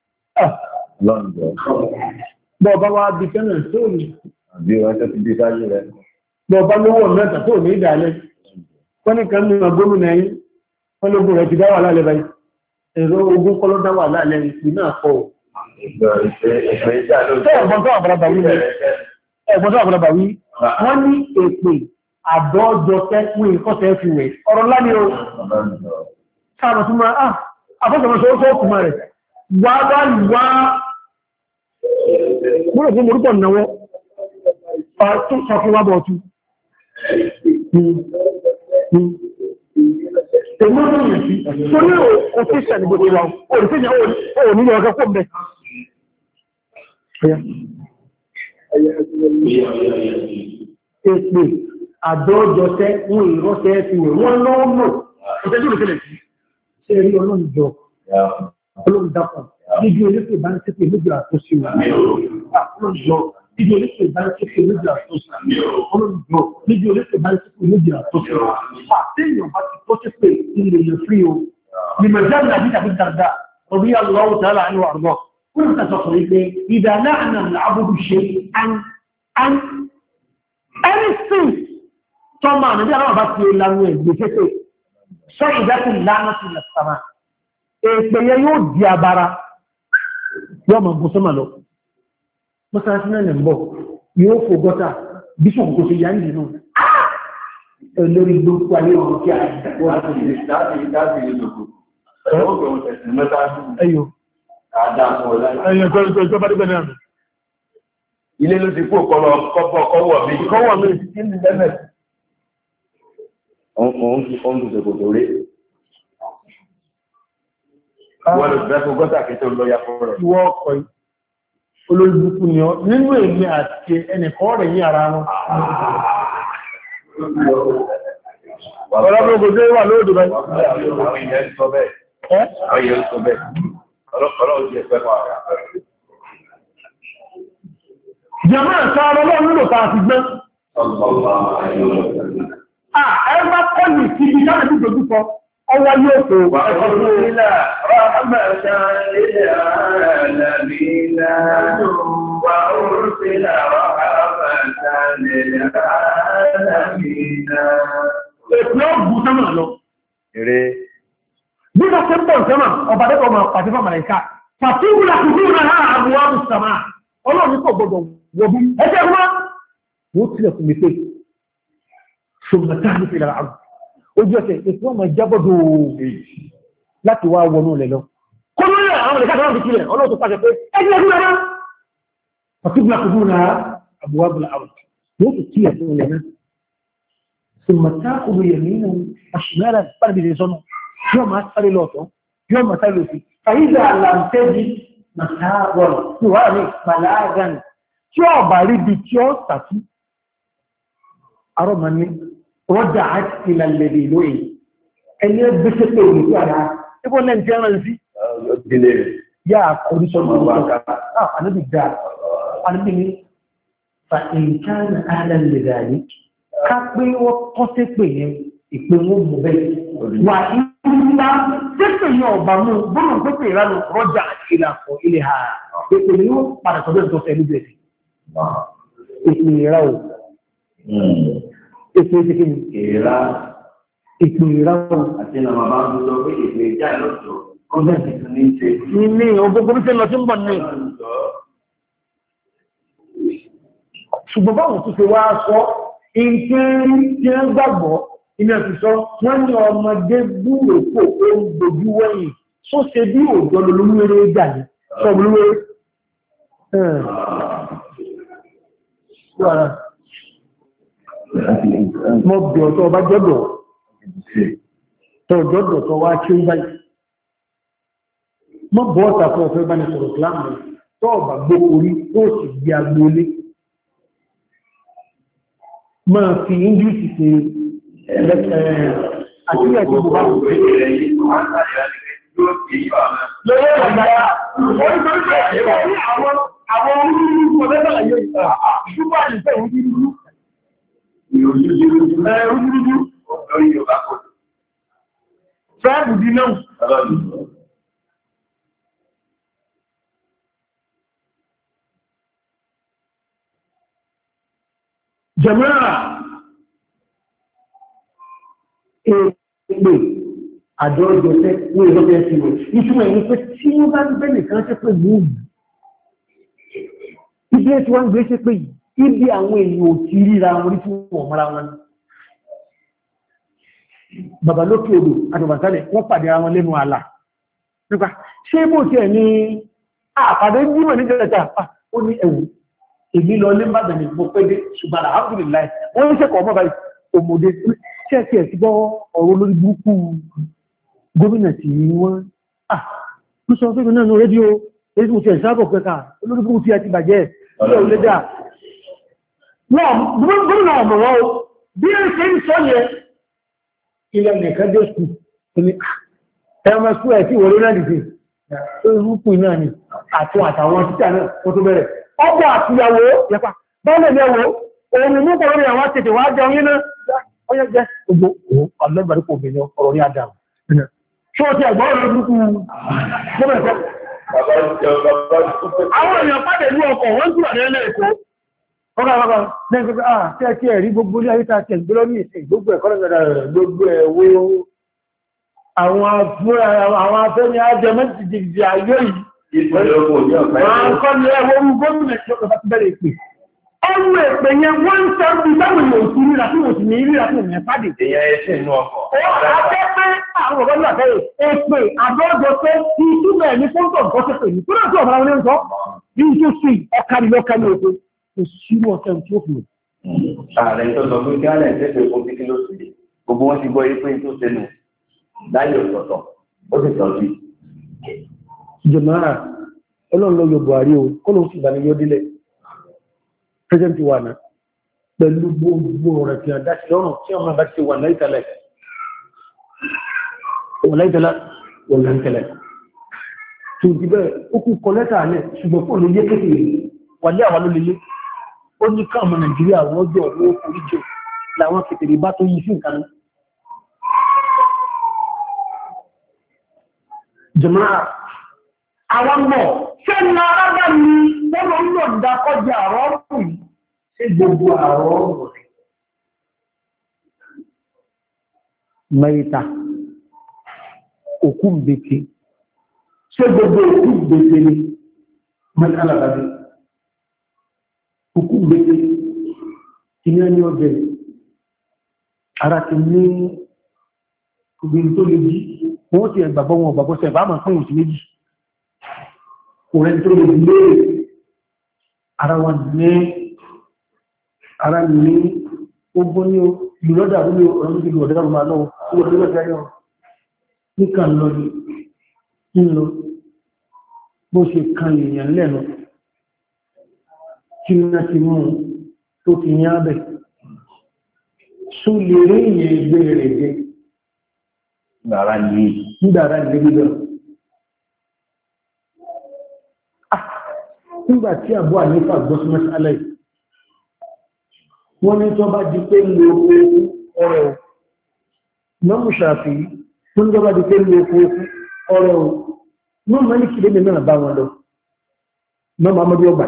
Bọ́ọ̀bá wá bí kẹ́nà tó ní. Àbí wọ́n tó ti bí sáyé rẹ̀. Bọ́ọ̀bá lówó mẹ́ta tó ní ìdálẹ́. Wọ́n ní kan ní gómìnà yìí, wọ́n lógún rẹ̀ ti dá wà lálẹ́ báyìí. Èrò ogun kọ́ ló dá wà lálẹ́ ìpín náà kọ́. Ẹ̀gbọ́n tó àbúrábà wí, wọ́n ní èpè àdọ́jọ tẹ́kùn ìkọ́sẹ̀ fi wẹ̀. Ọ̀rọ̀ ńlá ni o. Sáàrọ̀ tún máa, ah, àfọ́sọ̀mọ́ sọ ó sọ́ọ̀kù máa rẹ̀. Wà bá wá múrò fún morúkọ̀ náwọ́, tó sọ fún wá bọ̀ tú. Èmú ní ìyẹ̀sí, tó ní òfíṣẹ̀ ní gbogbo wa, òrìṣẹ́ òní ní ọjọ́ pọ̀ mẹ́. Èpè àdọ́jọsẹ́ wọn ìrọ́sẹ́ ti wẹ̀ wọ́n lọ́wọ́ mọ̀. Ìtẹ́jú ìrìnlẹ̀ sí. Ṣé rí ọlọ́run jọ? Ọlọ́run dápọ̀. Níbi onípè bá ń tẹ́pẹ̀ lójú àtúnṣe wà. Ọlọ́run jọ. Níbi onípè bá ń tẹ́pẹ̀ lójú àtúnṣe wà. Ọlọ́run jọ. Níbi onípè bá ń tẹ́pẹ̀ lójú àtúnṣe wà. Àtẹ́yàn bá ti tó tẹ́pẹ̀ ilé yẹn frí o. Nìmọ̀jáde àbí tàbí dàrdà. Ọbí Allahu ta'ala àánú àrùbọ̀. Wọ́n ń tàṣọ sọ̀rọ̀ pé ìdá láàánà àbúrú ṣe and anything tọ́mà níbi àwọn bá ti lánú ẹ̀gbẹ́ tẹ́tẹ́ sọ ìdákùn lánà sí lẹ́sàmà. Èpè yẹ yóò di abara yóò mọ̀ bó sọ́mà lọ. Mọ́sánsí náà nẹ̀ ń bọ̀ yóò fò gọ́ta bí sọ̀kò kò sí yá ń dìnnú. Olórí gbogbo ayé ọ̀rọ̀ kí a wọ́n ti ṣe dáàbì dáàbì ìlòkù. Ẹyọ. Ẹyọ tó tó tó bá dé bẹ̀rẹ̀ àmì. Ilé ló ti kú ọ̀kọ́lọ kọ́bọ̀ kọ́wọ̀ mi. Kọ́wọ̀ mi ti ní lẹ́mẹ̀. Òun ti fọ́n tó ṣòkòtò rí. Wọ́n lè fẹ́ fún gọ́tà kí tó lọ ya fún rẹ̀. Ìwọ ọkọ̀ yìí, olórí burúkú ni ọ, nínú èmi àti ẹnìkan rẹ̀ ní ara wọn. Ọlọ́pọ̀ kò dé wà lóòdù báyìí. Àwọn èèyàn sọ bẹ́ẹ̀. Àwọn èèyàn sọ bẹ́ẹ̀. Ọlọ́pọ̀ jẹ́ fẹ́ fún ara. Jẹ́mọ́ ẹ̀sọ́ ọlọ́run nílò tàà ti gbẹ́. Ah, ẹgbẹ́ kọ́lù sí ibi jáde ní ìdójúkọ, ọwọ́ yóò tó ẹ̀kọ́ tó nílá, rọ́mọ̀ṣà ilẹ̀ ààlàmìnà, wà orísìlà rọ́mọ̀ṣà ilẹ̀ ààlàmìnà. Èpì ọgbù sánmà lọ. Eré. Bí wọ́n tẹ́ pọ̀ sánmà, ọba dẹ́kọ̀ ọmọ pàtí fún Màláíkà, fàtíwùlà kùdúrà àbúwá bùsàmà, ọlọ́run kò gbọdọ̀ wọ̀bí ẹgbẹ́ wá wọ́n tílẹ̀ fún mi pé ṣùgbọ́n ní fi lára àgbà ojú ẹsẹ̀ ètò ọmọ jábọ́dọ̀ láti wá wọnú lẹ̀ lọ kó lórí àwọn ìlẹ̀ká tó wà ní kílẹ̀ ọlọ́tọ̀ pàṣẹ pé ẹgbẹ́ ẹgbẹ́ rẹ̀ ọ̀tíbìnà kò dúró náà àbúwábùnà àwọn yóò tó kí ẹ̀sùn ilẹ̀ náà ثم تأخذ يمينا وشمالا فرد الإنسان يوم أسفل لوطه يوم أسفل فيه فإذا لم تجد مساغا سواني ملاغا شو بارد شو تاتي أرمني رجعت إلى الذي لوي اللي بسيطه يقول يقول لن تعمل فيه يا قولي صلى الله عليه وسلم آه أنا بدأ أنا بدأ فإن كان أهلا لذلك ká pé wọ́n tọ́ sí pé yẹn ìpè wọn mú bẹ́ẹ̀ wà ìlúta tẹ́sẹ̀ yẹn ọ̀bà mú bọ́nà tó pè ìránu rọ́jà ìlà fún ilé ha èpè ni ó padà sọ́dọ̀ tó fẹ́ níbi ẹ̀sìn èpè ìrà o èpè ìsìnkì ni ìrà èpè ìrà o àti ìlànà bàbá ń lọ pé èpè ìjà lọ́sọ̀ ọjọ́ ìsìn ní ṣe ní ọgbọ́n gbọ́n lọ sí ń bọ̀ ní ṣùgbọ́n báwọn tó ṣe wá sọ ìkẹrin tí ó gbàgbọ́ iná ti sọ wọ́n ní ọmọdé búrò kò ó ń dojú wẹ́yìn só ṣe bí òjò lolúwéré gbà ní sọ́bùlúwéré mọ́ bí ọ̀tọ́ ọba jọ́dọ̀ tọ́jọ́dọ̀ tọ́ wá kí ó báyìí mọ́ bọ́ ọ̀tà fún ọ̀fẹ́ bá ní sọ̀rọ̀ láàmù tọ́ ọ̀bà gbókorí ó sì gbé agbólé máa fi English ṣe àtílẹ̀ tó bọ̀ bá wù pé lọ́wọ́ ìgbàyà wọ́n tó ṣe ẹ̀kọ́ ní àwọn àwọn orílẹ̀-èdè ọ̀lẹ́gbà ayé ìṣúgbà ìfẹ́ orílẹ̀-èdè fẹ́ẹ̀bù dí náà jẹ̀mọ́ra èpè àjọ ìjọsẹ́ ní ìrọ́bẹ̀ ẹ̀sìn rẹ̀ ìtumọ̀ ẹ̀yìn pé tí wọ́n bá ń bẹ́ nìkan ṣe pé mú ibi ẹ̀ tí wọ́n ń gbé ṣe pé ibi àwọn èèyàn ò ti ríra wọn rí fún wọn mọ́ra wọn bàbá lókè odò àtọ̀bàtálẹ̀ wọ́n pàdé ara wọn lẹ́nu àlà nípa ṣé bó ti ẹ̀ ní àpàdé jímọ̀ ní jẹ́rẹ̀ta ó ní ẹ̀wù èmi lọ lé mbàdàn ní mo pẹ́ dé ṣùgbọ́n alhamdulillah wọ́n ń ṣẹ̀kọ̀ ọmọ báyìí òmòdé ṣẹ́ẹ̀kì ẹ̀ ti gbọ́ ọ̀rọ̀ lórí burúkú gómìnà tí wọ́n à ń sọ fún mi náà ní rédíò èyí mo ti ẹ̀ sábọ̀ pẹ́ka olórí burúkú tí a ti bàjẹ́ ilé òlé dà wọ́n gómìnà ọmọ wọn o bí ẹ ṣe ń sọ yẹ ilẹ̀ nìkan dé skul ní ẹ̀rọ skul ẹ̀ tí wọlé náà dìde orúkú náà ni àti àtàwọn títà náà wọ́n tó bẹ̀rẹ̀ ọgbà àtìyàwó yẹpa bọ́ọ̀lẹ̀ lẹ́wọ́ òun mú kọ̀rọ̀ ní àwọn tètè wá jẹun yínú ọyẹ́ jẹ́ gbogbo ọlọ́gbàrí kò bèèrè ọ̀rọ̀ ní adam ṣó ti ẹ̀gbọ́n rẹ̀ lókù gómìnà àwọn èèyàn pàdé ní ọkọ̀ wọ́n túnbà ní ẹlẹ́ èkó ọkọ̀ àpapọ̀ lẹ́gbẹ̀ẹ́ ah tí ẹ kí ẹ̀rí gbogbo ní ayíta tẹ̀ gbọ́lọ́ ní ìsìn gbogbo ẹ̀kọ́ lẹ́gbẹ̀ẹ́ gbogbo ẹ̀wọ́ àwọn afẹ́ni ajẹmẹ́tì jìjì ayé yìí Àwọn kọ́ ni ẹwọ́ orú gómìnà tí ó kọ̀bá ti bẹ̀rẹ̀ ìpè. Ọrún èpè yẹn wọ́n ń sọ bí láwọn èèyàn òsì ríra tí wọ́n sì ní ríra tí wọ́n pàdé. Èyàn ẹṣẹ́ inú ọkọ̀. Ó àjẹ́ pé àwọn ọ̀gọ́ ní àfẹ́ èpè àjọ́jọ pé kí túbẹ̀ ní fóńtọ̀ nǹkan ṣe pè ní. Tó náà tí ọ̀fà wọn ní ń sọ, bí tó sì ọkàrí lọ́kà ní oko, kò sírú ọ̀sẹ̀ tí ó fi. Ààrẹ tó sọ pé kí á lẹ̀ ń tẹ́pẹ̀ fún kíkí ló sì gbogbo wọn ti gbọ́ yé pé tó sẹ́nu láyé ọ̀tọ̀ọ̀tọ̀ ó sì tọ́ sí. Jọ̀máà ọlọ́run lọ yọ Buhari o kọ́ ló sì bàní yọ dílẹ̀ president wà náà pẹ̀lú gbogbo ọ̀rẹ̀ tí a dá sí lọ́rùn tí ọmọ bá ti wà láìtàlẹ̀ wà láìtàlẹ̀ wà láìtàlẹ̀ tó ti bẹ́ẹ̀ ó kú kọ lẹ́tà alẹ́ ṣùgbọ́n fún olóyé kékeré wà lé àwọn olóyé ó ní káàmù Nàìjíríà wọ́n jọ owó oríjọ làwọn kékeré bá tó yí sí nǹkan jàmáà àwọn mọ̀ ṣe ní arábá ní lọ́nà ń lọ dákọjá àrọ́ ọ̀pù yìí ṣe gbogbo àrọ́ ọ̀pù rẹ̀ mẹ́ta òkú mbèké ṣe gbogbo òkú mbèké ni mẹ́tàlábàdé òkú mbèké kí ní ẹni ọjẹ́ ara ti ní obìnrin tó lè jí wọ́n ti ẹgbàgbọ́ wọn ọ̀gbàgbọ́ sẹ̀ bá mọ̀ pín òsì méjì òun tó lè lé ara wa ní ara ní ogun ní ìlọ́dà ní ọ̀rọ̀ ìlú ọ̀dá ọmọ aláwọ̀ tó wọ́n lọ́dà yọ níkà lọ ní lọ bó ṣe kan èèyàn lẹ́nu tí wọ́n ti mú tó ti ní ábẹ̀ só lè rí ìyẹn ẹgbẹ́ rẹ̀ jẹ́ Gbàrá ní nígbàrá ní gbígbẹ̀ nígbà tí àbú ànífà gbọ́ sí mẹ́sàlẹ̀ wọ́n ní tó bá di pé lo ọrẹ̀ o mọ́mù ṣàfi wọ́n ní tó bá di pé lo ọrẹ̀ o mọ́ mọ́ ní kìlẹ̀ mẹ́rin bá wọn lọ mọ́mù amọ́dé ọgbà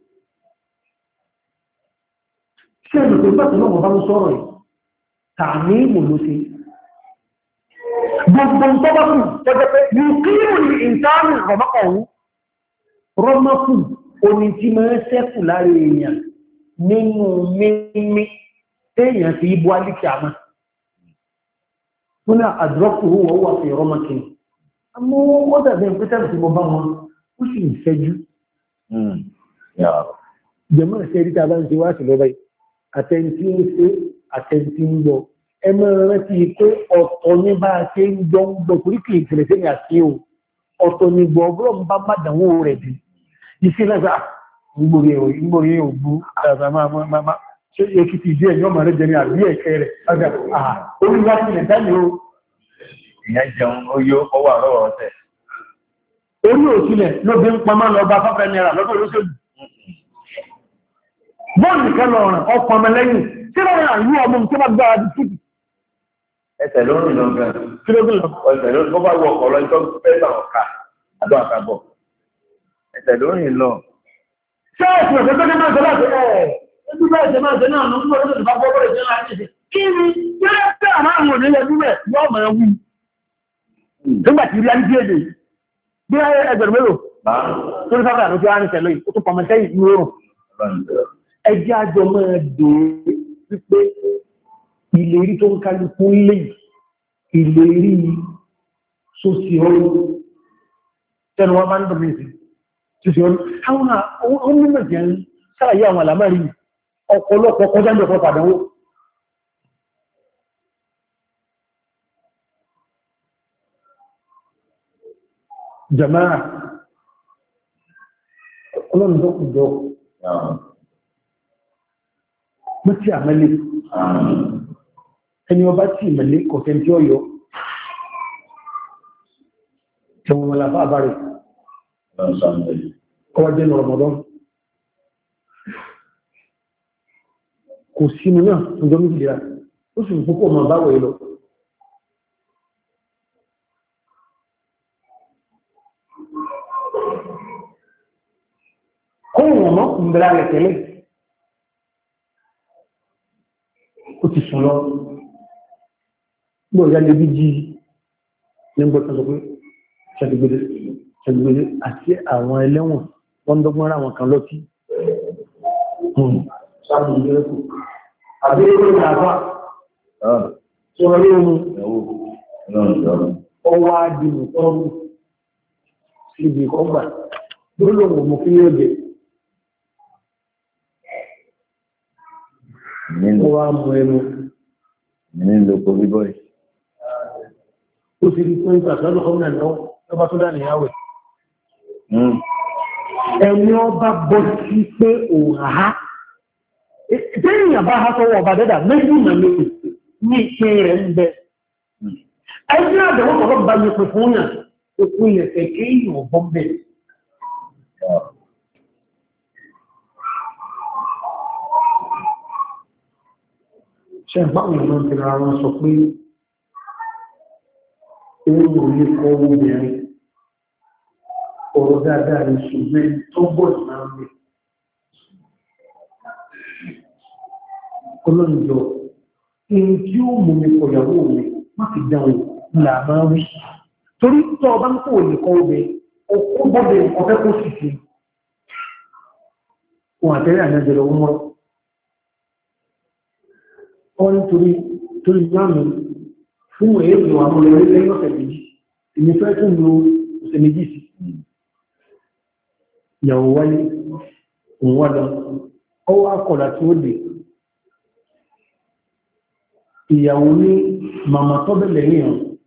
ṣe ẹ̀lù tó bá tọ́lọ́ wọn bá ń sọ̀rọ̀ yìí tààmì ìmò ló ṣe gbogbo tó bá kù tọ́jọ́ pé yìí kí ìmò ní ìtààmì rọ̀mọ́kọ̀ọ́wú rọ́mọ́kù omi tí máa ń ṣẹ́kù lára èèyàn nínú mímí téèyàn fi ibú alíkì àmá fún àdúrọ́kù wọ́n wà fi rọ́mọ́kì àmọ́ wọ́n dàbí pẹ́tàbí tí mo bá wọn ó sì ń fẹ́jú jẹmọ́ ẹ̀ṣẹ́ rí tàbá ń ṣe wá sí lọ́bàá àtẹ́ntí ń ṣe àtẹ́ntí ń gbọ́ ẹ máa rántí pé ọ̀tọ̀ ní bá a ṣe ń gbọ́ ń gbọ́ torí kì í tẹ̀lẹ̀ sẹ́yìn àti o ọ̀tọ̀ ní gbọ́ ọgbọ́n bá má dánwò rẹ̀ bí iṣẹ́ lẹ́gbà ìgbòrí ògbú ṣe èkìtì ìdí ẹ̀yọ́ mọ̀ rẹ̀ jẹ́ ní àbí ẹ̀kẹ́ rẹ̀ orí láti ilẹ̀ dání o ìyẹn jẹun oyó ọwọ́ àrọ́wọ́ ọ̀tẹ̀ orí òsílẹ̀ ló bí ń pamá lọ bá fáfẹ́ náírà lọ́dọ̀ olóṣèlú bọ́ọ̀lù nìkan lọ ràn ọkọ̀ ọmọ lẹ́yìn tí lọ́rọ̀ àyú ọmọ tó bá gbára di túbì ẹsẹ̀ lórí lọ gan kí ló gbé lọ ẹsẹ̀ lórí bó bá wọ ọkọ̀ lọ ìtọ́ fẹ́ bá ọ̀ka àdó àkàbọ̀ ẹsẹ̀ lórí lọ. ṣé ẹ̀sìn ọ̀sẹ̀ tó ní máa ṣe láti ẹ̀ ẹbí bá ẹ̀sẹ̀ máa ṣe náà ló gbọ́ lọ́dọ̀ bá gbọ́ bọ́ọ̀lù ṣe láti ṣe kí ni yẹ́rẹ́ pé àwọn àwọn òní yẹn dúró yóò máa wí nígbà tí rí á ní bí èdè bí ẹgbẹ̀rún mélòó tó ní sábà lójú àárín tẹ̀lé ó tún pọmọ sẹ́yìn ní oòrùn ẹjẹ́ àjọ máa dé wípé ìlérí tó ń kálukú lè ìlérí sósì ọrọ̀ tẹnu wọn bá ń dọ̀mí sí sósì ọrọ̀ àwọn mímọ̀ jẹ́ ń sáàyé àwọn àlàmárì ọ̀pọ̀lọpọ̀ kọjá ní ọ̀pọ̀ pàdánwò jama'a ọlọ́run dọ́kùnjọ́ mọ́ tí àmẹ́lẹ́ ẹni ọba tí ìmẹ̀lẹ́ kọ̀tẹ́ tí ó yọ tẹ̀wọ̀n wọn làbá àbárẹ̀ ọwọ́ jẹ́ ní Ramadan kò sínú náà ọjọ́ méjìlá ó sì púpọ̀ ma báwẹ̀ lọ kọ́wọ̀n ọmọ ìbẹ̀rẹ̀ rẹ̀ tẹ́lẹ̀ ó ti sùn lọ gbọ́ ìyá lè bí jí ní gbọ́ta sọ pé ṣàdìgbèdè ṣàdìgbèdè àti àwọn ẹlẹ́wọ̀n wọ́n dọ́gbọ́n ra àwọn kan lọ́tí sáàbù ìgbẹ́rẹ́kù àbí ẹgbẹ́ ìrìnàfà tí wọ́n rí ohun ọwọ́ adìmù tọ́rù síbi ọgbà gbọ́lọ̀wọ̀ mọ̀ fún yóò jẹ́ nínú wa mọ̀ ẹnu nínú lóko bíbọ̀ yìí ó sì rí fún ìtàṣọ́lọ́ ọmọ ẹ̀nà ọba tó dá níyàwó ẹni ọba bọ́ sí pé òun àhá tẹ́yìn bá há sọ́wọ́ ọba dẹ́dà méjì mà ní ní ìpín rẹ̀ ń bẹ ẹgbẹ́ àdẹ̀wọ́ tọ́lọ́ bá yẹ pé fún yàn òkú ilẹ̀ kẹ̀kẹ́ ìyàn ọ̀bọ̀n bẹ̀ ṣe báwọn ìlú ti ra wọn sọ pé òun ò lè kọ obìnrin ọ̀rọ̀ dáadáa ní ṣùgbẹ́ tó bọ̀ náà rẹ̀ ọlọ́njọ́ èyí tí ó mú mi kọ̀yàwó mi má fi dáhùn là máa rí torí tó ọba ń kó lè kọ́ obìnrin ọkọ̀ bọ́bẹ̀ ọ̀fẹ́ kó sì fi wọn àtẹ́rẹ́ àyàjẹ̀rẹ̀ wọn mọ́rọ̀ wọ́n torí torí yánu fún èèyàn àwọn olórí lẹ́yìn ọ̀sẹ̀ méjì èmi fẹ́ tún lo ọ̀sẹ̀ méjì sí ìyàwó wáyé òun wá lọ ọwọ́ akọ̀lá tí ó dé ìyàwó ní màmá tọ́bẹ̀ lẹ́yìn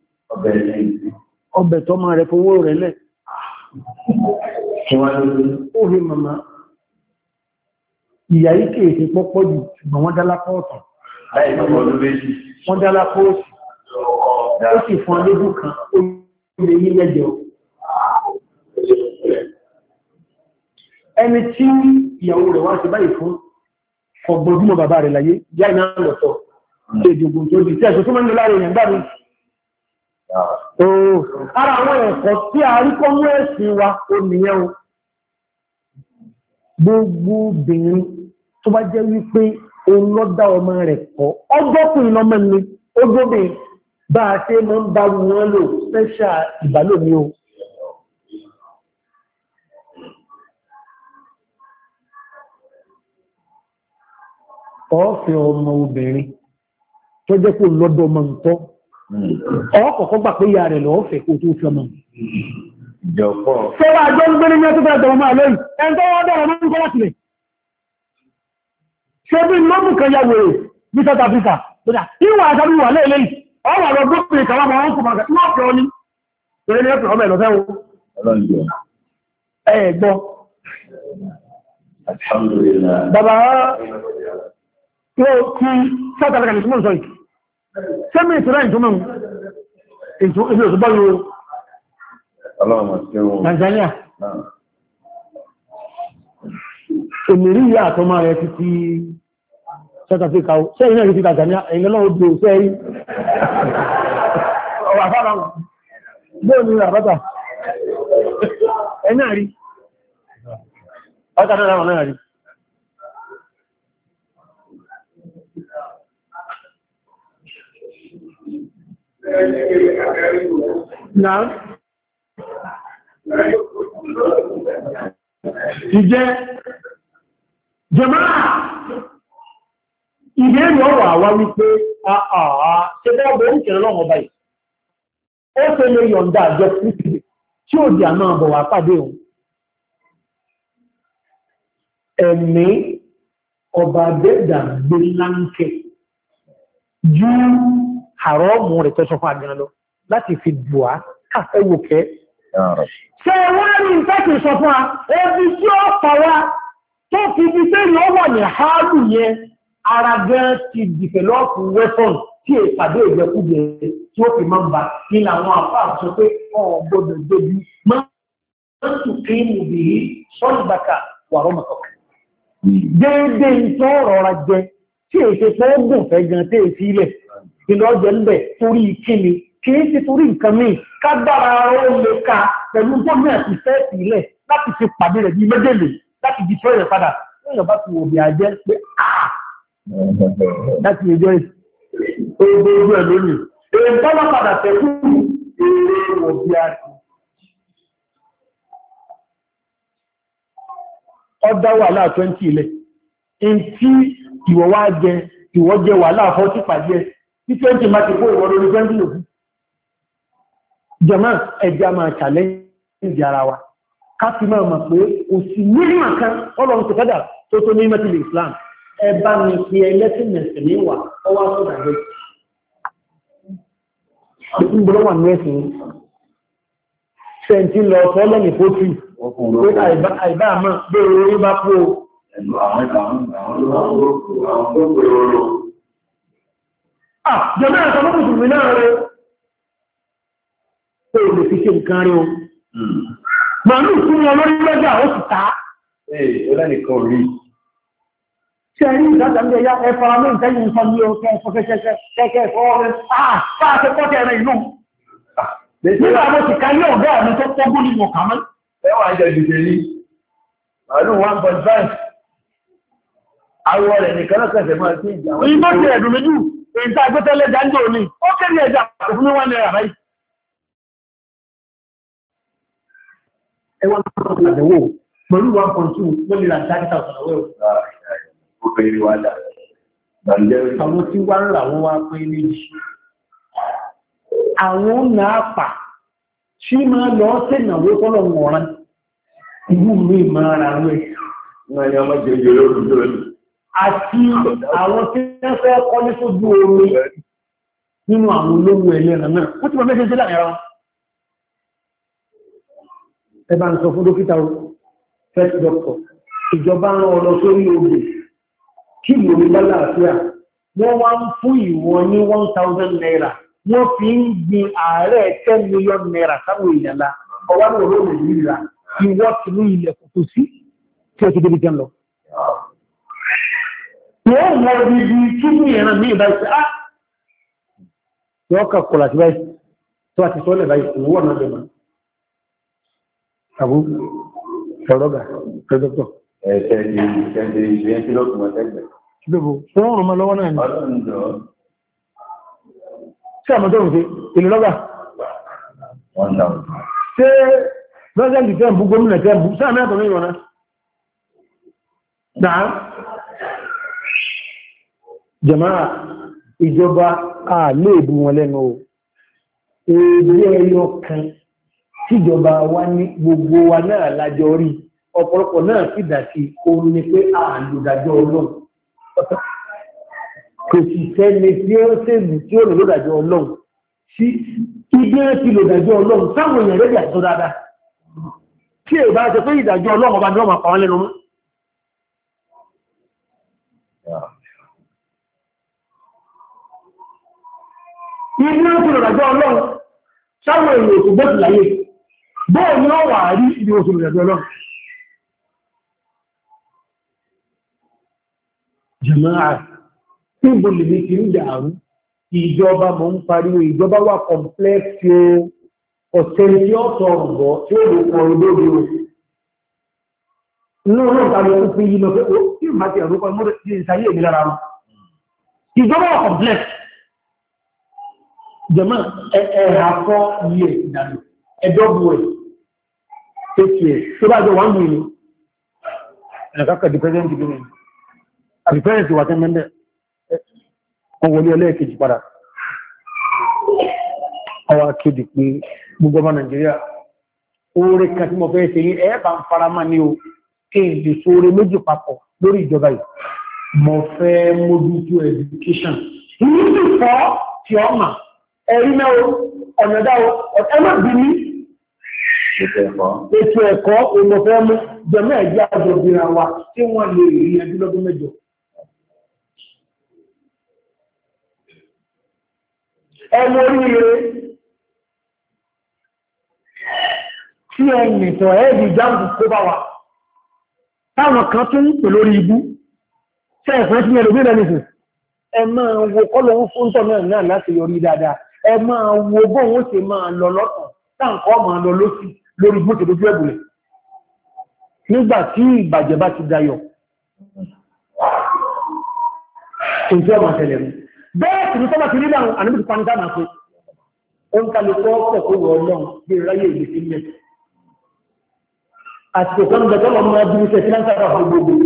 ọbẹ̀ tọ́ máa rẹ̀ fowó rẹ̀ lẹ̀ ó rí màmá ìyà yìí kèèsì pọ́pọ́ jù ṣùgbọ́n wọ́n dálá pọ́ọ̀tàn wọ́n dálá pọ́ọ̀sì ó sì fún alébù kan ó lè yí lẹ́jọ́ ẹni tí ìyàwó rẹ̀ wá sí báyìí fún ọgbọ̀dúnmọ̀ bàbá rẹ̀ láyé yá iná lọ́tọ̀ ìjọgbọ̀n tó di tí ẹ̀sùn tó máa ń lọ láàrin ìyàngbà mi ara àwọn ẹ̀kọ́ tí a rí kọ́ mú ẹ̀sìn wa ó nìyẹn o gbogbo obìnrin tó bá jẹ́ wípé òun lọ dá ọmọ rẹ̀ kọ́ ọgbọ́kùnrin lọ́mọ ni ó gbóbe bá a ṣe máa ń bá wọn lò pẹ́ṣà ìbálò ní o ọ̀fẹ́ ọmọ obìnrin tó jẹ́ kó lọ́dọ̀ ọmọ nǹtọ́ ọkọ̀kọ́ gbà pé ìyá rẹ̀ lọ́ọ̀fẹ́ kó tó fi ọmọ ìjọpọ̀ fẹ́rẹ́ àjọ ń gbé ní ẹtọ́ bẹ̀rẹ̀ máa lóyìn ẹn tó wọ́n dára mọ́ ń kọ́ láti lẹ̀ ṣe bí mọ́mù kan ya wèrè ní South Africa ìwà àṣàbí wà lẹ́ẹ̀lẹ́yìn ọwọ́ àwọn gómìnà kàwà máa ń kò máa kẹ́ wọ́n ní torí ní ẹ̀pẹ̀ ọmọ ẹ̀lọ́fẹ́ wo ẹ̀ẹ̀gbọ́ bàbá yóò kí South Africa ní túnmọ̀ sọ yìí sẹ́mi ìtura ìtumọ̀ ètò òṣùgbọ́ yóò Tanzania èmìrí ìyá àtọ́mà rẹ̀ ti ti South Africa sẹ́yìn náà rí ti Tanzania ẹ̀yìn lọ́wọ́ ojú sẹ́yìn ọ̀rọ̀ àfáàrà wọn bóò ní àbátà ẹ̀nà rí ọ̀tà náà wọn náà rí náà ìjẹ́ jẹmáà ìbéèrè ọ̀rọ̀ àwá wípé àà ṣe bọ́ọ̀bọ̀ ń kẹrẹ lọ́wọ́ báyìí ó ṣe lè yọ̀ǹda àjọ fúrúkì tí ó di àmà àbọ̀ wà pàdé òun ẹ̀mí ọba dẹ́dà gbé láńkẹ́ ju àrọ́mù rẹ̀ tọ́sọ fún àgbẹ̀rẹ̀ lọ láti fi dùá káfẹ́wòkẹ́ ṣe wọ́n rí ìfẹ́kì sọ fún wa ẹbí tí ó pàwá tó fi bí sẹ́rì ó wà ní àálù yẹn ara gan ti dìfẹ̀lọ́pù wẹ́fọ́n tí ìpàdé ìjẹkújẹ tí ó fi máa ń bá ní àwọn àfáà sọ pé ọgbọ́dọ̀ débi máa ń tù kí mú bí i sọ́lùbàkà wà rọ́mọ̀tọ̀ déédé ìtọ́ ọ̀rọ̀ jẹ tí èsè pé ó gùn fẹ́ gan tí èsì ilẹ̀ ìlọ́jẹ̀ ń bẹ̀ torí kíni kìí ti torí nǹkan míì ká dára ó lè ka pẹ̀lú tó ní àti fẹ́ sílẹ̀ láti fi pàdé rẹ̀ bí méjèlè láti di tó rẹ̀ padà lẹ́yìn bá ti wò bí ajẹ́ pé àà láti ẹjọ́ ìgbé ojú ẹ̀ lónìí èyí tó bá padà tẹ̀kú èrè wò bí a ti ọdá wàhálà twenty ilẹ̀ in tí ìwọ̀ wá jẹ ìwọ̀ jẹ wàhálà forty pàdé ẹ̀ tí twenty máa ti kó ìwọ̀ lórí twenty lòkú jọmọ́ ẹja máa challenge ara wa káfí máa mọ̀ pé kò sí nílùú kan ọlọ́run tó fẹ́dà tó tó ní mẹ́tìlì Islam ẹba ní fi ẹlẹ́sìn mẹ̀sìn ní wà ọwá tó dàgbẹ́ ń gbọ́nà wà ní ẹ̀sìn ṣẹ́ntí lọ fọ́lọ́nì fótì pé àìbá àmọ́ bẹ́ẹ̀ orí bá pò jọmọ́ ẹ̀sọ́ mọ́kùnrin náà rẹ̀ pé o lè fi ṣe nǹkan rí o. Màálù fún wọn lórí lọ́jà ó sì ta. Ee, ó lẹ́nìkan rí. Ṣé rí ìdájà ń bẹ̀yà ẹ fara mọ́ ìtẹ́yìn nǹkan ní ọkẹ́ ẹ̀fọ́ kẹ́kẹ́ ẹ̀fọ́ rẹ̀ áà fáà ṣe pọ́tẹ́ rẹ̀ inú. Nígbà mo sì ká yóò bẹ́ẹ̀ mi tó pọ́gbó ní mọ̀ kàmọ́. Ẹ wà jẹ gbèsè ní. Màálù one point five. Awọ rẹ̀ nìkan náà kẹsẹ̀ máa sí ìjà. Ìmọ̀ ti ẹ̀dùn méjì, èyí tá a gbé tẹ́lẹ̀ jáńjọ́ òní, ó kéré ẹja òfin wọn náírà báyìí. Ẹwọ́n tó kọ́ àdẹ̀wò pẹ̀lú one point two wọ́n lè ra dákítà ọ̀sánàwẹ́ ò. Ó pè ní wádà. Àwọn tí wá ń rà wọ́n wá pé méjì. àwọn náà pa tí máa lọ sẹ́nàwó tọ́lọ̀ wọ̀rán ìlú mi máa ra rẹ̀. Wọ́n ni ọmọ jẹjẹ lórí lórí. Àti àwọn tí wọ́n fẹ́ kọ́ ní sójú omi nínú àwọn olówó ẹlẹ́ran náà. Wọ́n ti mọ̀ mẹ́sẹ̀ sí láàrin ara wọn. Ẹ bá ń sọ fún dókítà first doctor, ìjọba ń rán ọ lọ sórí odò kí lórí lálàáfíà. Wọ́n wá ń fún ìwọ̀n ní one thousand naira. Wọ́n fi ń gbin ààrẹ ten million naira sáwọn èèyàn la. Ọwá ní òró Nàìjíríà, ìwọ́ ti ní ilẹ̀ kòtò sí tí ó ti débi jẹun lọ. Wọ́n mọ̀ ibi kí ní ẹran ní ìbáyìí sí, ah! Wọ́n kà kọ̀lá sí báyìí, tó àti sọ́lẹ̀ báyìí, òwúwọ̀ náà lè máa. Àbú, ọ̀rọ̀gà, pẹ̀lọ́tọ̀. Ẹ̀ṣẹ́ di ìṣẹ́ndé ìṣẹ́ tí lọ́kùn mọ́ tẹ́gbẹ̀. Ṣíbẹ̀bù, wọ́n rùn mọ́ lọ́wọ́ náà ni. Ọlọ́run jọ. Ṣé àmọ́tọ́rùn ṣe, ìlú lọ́gbà? Wọ́n náà. Ṣé President tẹ́ bú gómìnà tẹ́ bú, sáà mẹ́tọ̀ ní ìwọ̀n náà? Náà, jàmáà ìjọba àléèbù wọn lẹ́nu o. Èdè ẹyọ kan tíjọba wa ní gbogbo wa náà lájọ rí, ọ̀pọ̀lọpọ̀ náà sì dà sí òun ni pé àlòdàjọ́ ọlọ́run. Kò sì sẹ́ni tí ó sèlú tí ó lè lòdàjọ́ ọlọ́run. Sí ibi ẹ̀ ti lòdàjọ́ ọlọ́run, sáwọn èèyàn rẹ̀ yàtọ̀ dáadáa. Tí èbá ṣe pé ìdàjọ́ ọlọ́run ọba ni wọ́n máa pa wọ́n lẹ́nu mú. Ibi ẹ̀ ti lòdàjọ́ ọlọ́run, sáwọn èèyàn òkú gbọ́sù láyé. Bóò ni ó wà rí ibi oṣù lòdàjọ́ ọlọ́run. Jàmáà, tí ìbò lè ní kí ń dàrú, ìjọba mọ̀ ń pariwo, ìjọba wà kọ̀m̀plẹ́ksì o, ọ̀tẹ̀ tí ó sọ ọ̀gọ́ tí ó lè kọ olóògbé o. Inú náà tàbí ó fi yí lọ pé ó tí ìmá ti àrúkọ mọ́ sí ìsáyé ìlú lára wọn. Ìjọba wà kọ̀m̀plẹ́ksì. Jàmáà, ẹ̀ẹ̀hà kọ́ iye ìdàlù, ẹ̀dọ́gbù ẹ̀, tẹ́kì ẹ̀, tó bá jọ wà ń mú ìlú. Ẹ̀kàkà di pẹ́sẹ̀ntì bí àbí pẹ́sẹ̀ntì wà tẹ́ mẹ́ndẹ̀ wọ́n wọlé ẹlẹ́ẹ̀kejì padà. Ọwá kéde pé gbogbo ọmọ Nàìjíríà oore kan tí mo fẹ́ ṣe yín ẹ̀ẹ́bà ń fara máa ní o kí n lè sóore méjì papọ̀ lórí ìjọba yìí. Mo fẹ́ mójútó education. Ìlú ti fọ́ tí ọ mà ẹ̀rí mẹ́wọ́ ọ̀nàdá ẹ̀mọ́ bí ní ètò ẹ̀kọ́ ìmọ̀fẹ́ mú jẹ́mọ́ ẹ̀jẹ́ àjọ̀bìnrin wa tí wọ́n lè rí ẹbí lọ́dún mẹ́jọ. Ẹmọ oríire tí ẹni tọ̀ ẹ́bì jáǹkù kó bá wa táwọn kan tún pè lórí ibú ṣe ẹ̀fẹ́ tí ẹlòmí lẹ́nìsìn ẹ máa wo kọ́lọ̀ ń fún tọ̀ náà náà láti yọrí dáadáa ẹ máa wo bóhun ó ṣe máa lọ lọ́tọ̀ táǹkọ́ máa lọ lósì lórí bó ṣe lójú ẹ̀bùlẹ̀ nígbà tí ìbàjẹ́ bá ti dayọ̀ èyí ọmọ tẹ̀lẹ̀ mú bẹ́ẹ̀ tí ní sọ́bà ti rí láwọn àníbìtì pàǹtà máa pé ó ń kalẹ̀ fọ́ ọ̀pọ̀ tó wọ ọlọ́run bí ráyè ìgbè sí ilẹ̀ àti òkan ń gbẹ̀tọ́ lọ́mọ ẹbí ní sẹ́sí láńsá rà fún gbogbo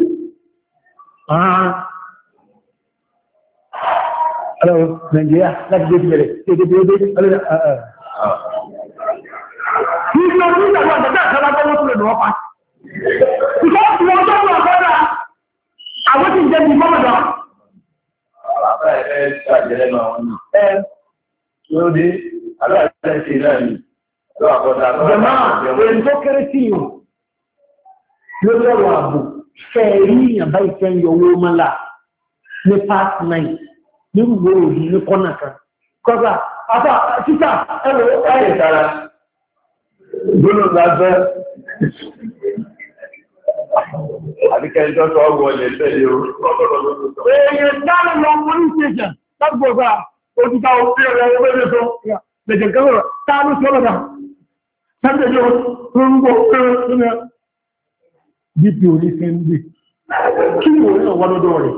ọ̀rọ̀ Nàìjíríà láti dé ti bẹ̀rẹ̀ tí èdè bí ó dé ọlọ́run kí ní ọdún ìgbàgbọ́ àgbàgbà àkàrà tó lọ́tún lè lọ́pàá ìfọ́ ìwọ̀n tó wọ́n àgbàgbà àwọn tí ń jẹ́ bí mọ́mọ̀dá Lóde, aláàrẹ̀ ṣe náà ni, lọ́wọ́ àkọ́ta lọ́wọ́. Jẹ̀má, èyí tó kéré sí yìí, lórí ọ̀rọ̀ ààbò, fẹ́ rí ìyànbá ìfẹ́ yọ owó mọ́lá ní past nine, ní gbogbo òdì ní kọ́nà kan. Kọ́sà, àtà, títà, ẹwọ ẹ̀rẹ̀ sára. Gbónà lábẹ́. Àbíkẹ́ ìjọ́sọ́ ọgbọ̀ ilẹ̀ tẹ́lẹ̀ o. Èèyàn dáná lọ police station láti gbogbo òtútà òfin ọ̀rọ̀ ẹgbẹ́ ẹgbẹ́ tó lẹ́jẹ̀ kẹwàá táàlù sí ọlọ́dà. Sábẹ̀ yóò rúgbò ẹ̀rọ nínú D P O ní Sẹ́ndé. Kí ni òun náà wá lọ́dọ̀ rẹ̀?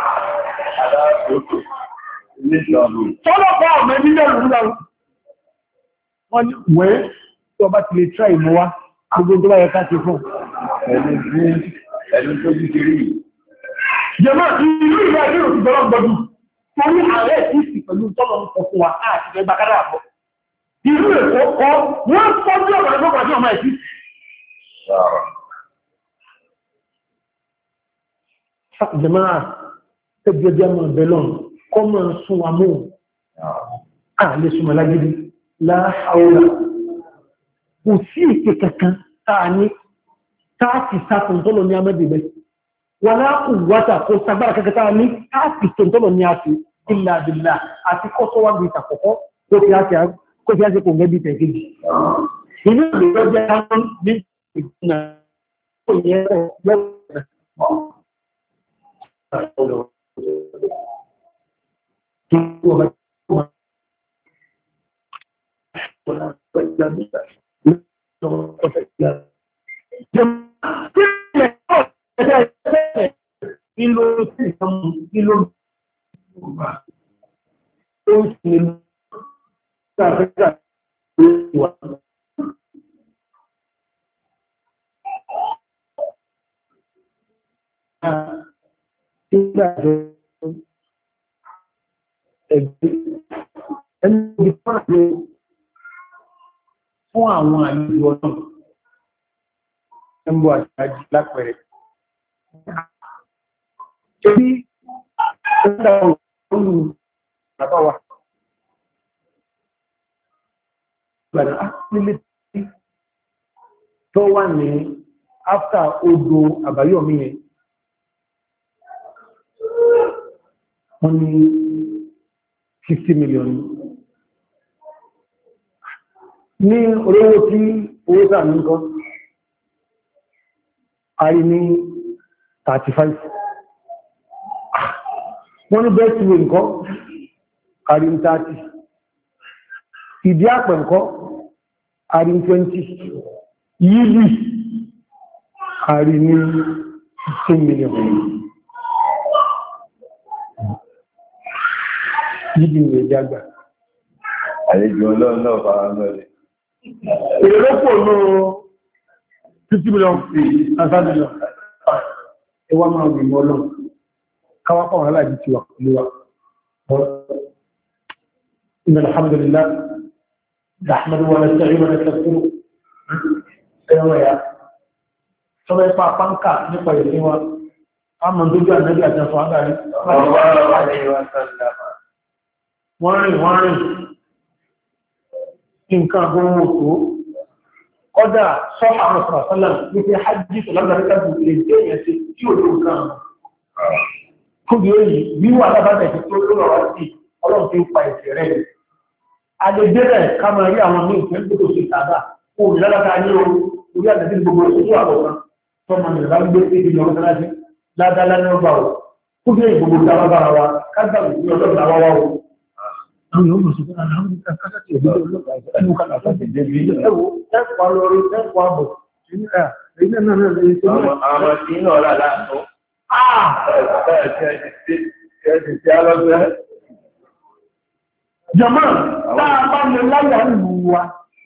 Tọ́lọ́pàá ọ̀mẹ́ mílíọ̀nù nígbà wọ́n ní wẹ́ tí ọba ti lè try ìmú wá gbogbo tó bá yẹ ká ṣe fún. Ẹni tó jí kiri. Jẹ́mọ́ ìlú ìlú ẹgbẹ́ òsì gbọ́rọ̀ gbọ́dù torí ààrẹ ìsì pẹ̀lú tọ́lọ̀ ń sọ fún wa láti ẹgbà kára àpọ̀. ìlú èkó kọ́ wọ́n tọ́jú ọ̀rọ̀ ẹgbẹ́ pàdé ọmọ ẹ̀sí. Jẹ̀máà ẹgbẹ́jẹ́ mọ̀ bẹ̀lọ́n kọ́ mọ̀ sún wa mú àlè súnmọ̀ lágídí láàáwọ́lá. Kò sí ìpé kankan táà ní táàkì sáfún tọ́lọ ní amẹ́bẹ̀bẹ̀. Wà láàkù wátà kó sagbára kankan táà ní táàkì tọ́lọ ní àti ìlà àdìlà àti kọ́sọ́ wà bí ìtàkọ́kọ́ kó fi á ṣe kò gẹ́bí tẹ̀kejì. Inú ìrọ̀jẹ́ àwọn ní ìgbìnà ó yẹ Nígbà tó ẹgbẹ́ ẹni ìfọ́nà pé fún àwọn àlejò ọ̀nà ẹmbọ̀ àti lápẹẹrẹ. Ebí ẹ̀dà olù àbáwà. Gbàdá nílé tó wà ní áfítà odò àbáyọ̀mí yẹn. Wọ́n ní fifty million. Ní olówó tí owó sáà ní nǹkan, a rí ní thirty-five. Wọ́n ní bẹ́ẹ̀ tí wé nǹkan, a rí ní thirty. Ìdí àpẹ̀ nǹkan, a rí ní twenty. Yílì, a rí ní fifteen million. Yídi ìwé jágbà. Àlejò ọlọ́run náà bá wọn lọ́rẹ̀. Èrè lọ́pọ̀ ní fifty million and five million. Ẹwà máa wù mọ́ lọ. Káwàpọ̀ wọn aláàjí ti wà pẹ̀lú wa. Inna alhamdulillah. Nahmadu wa nasta'inu wa nastaghfiruh. Ẹwà ya. Sọ́bẹ̀ ipa pánká nípa ìsìn wa. A mọ̀ tó jẹ́ ànábì àti ẹ̀fọ́ àgbáyé. Wọ́n rìn wọ́n rìn nǹkan agbóhùn òtó kọ́dà sọ àwọn sọ̀rọ̀sọ́lá ní pé hajjí tó lágbàríkà bù lè jẹ́ ìyẹn sí tí ò ló nǹkan kó bí ó yìí wíwà alábàdà ìfẹ́ tó lọ́rọ̀ wá sí ọlọ́run tí ń pa ìfẹ́ rẹ̀ alẹ́gbẹ́ rẹ̀ ká máa rí àwọn míì fẹ́ tó ṣe tàbá kó rí lálákà ní orí àtẹ̀sí gbogbo ojú àbọ̀kan tọ́mọ nìyẹn bá gbé sí ìlú ọ̀rọ̀ sáláṣí ládálá ní ọgbà ò kó bí ìgbogbo dábàbára wa kágbà òsì ọlọ́run àwa wa ò àwọn yóò mọ̀ sí fún aláwọ̀ kásàtì ìbílẹ̀ olóògbà ẹnu kàtà sọ́tì débi ẹwọ́ ẹ̀kọ́ lórí ẹ̀kọ́ àbọ̀ ilẹ̀ náà náà lè tó ní àwọn tí náà rà láàtọ́ jọmọ́ táà bá ní láyà ìlú wa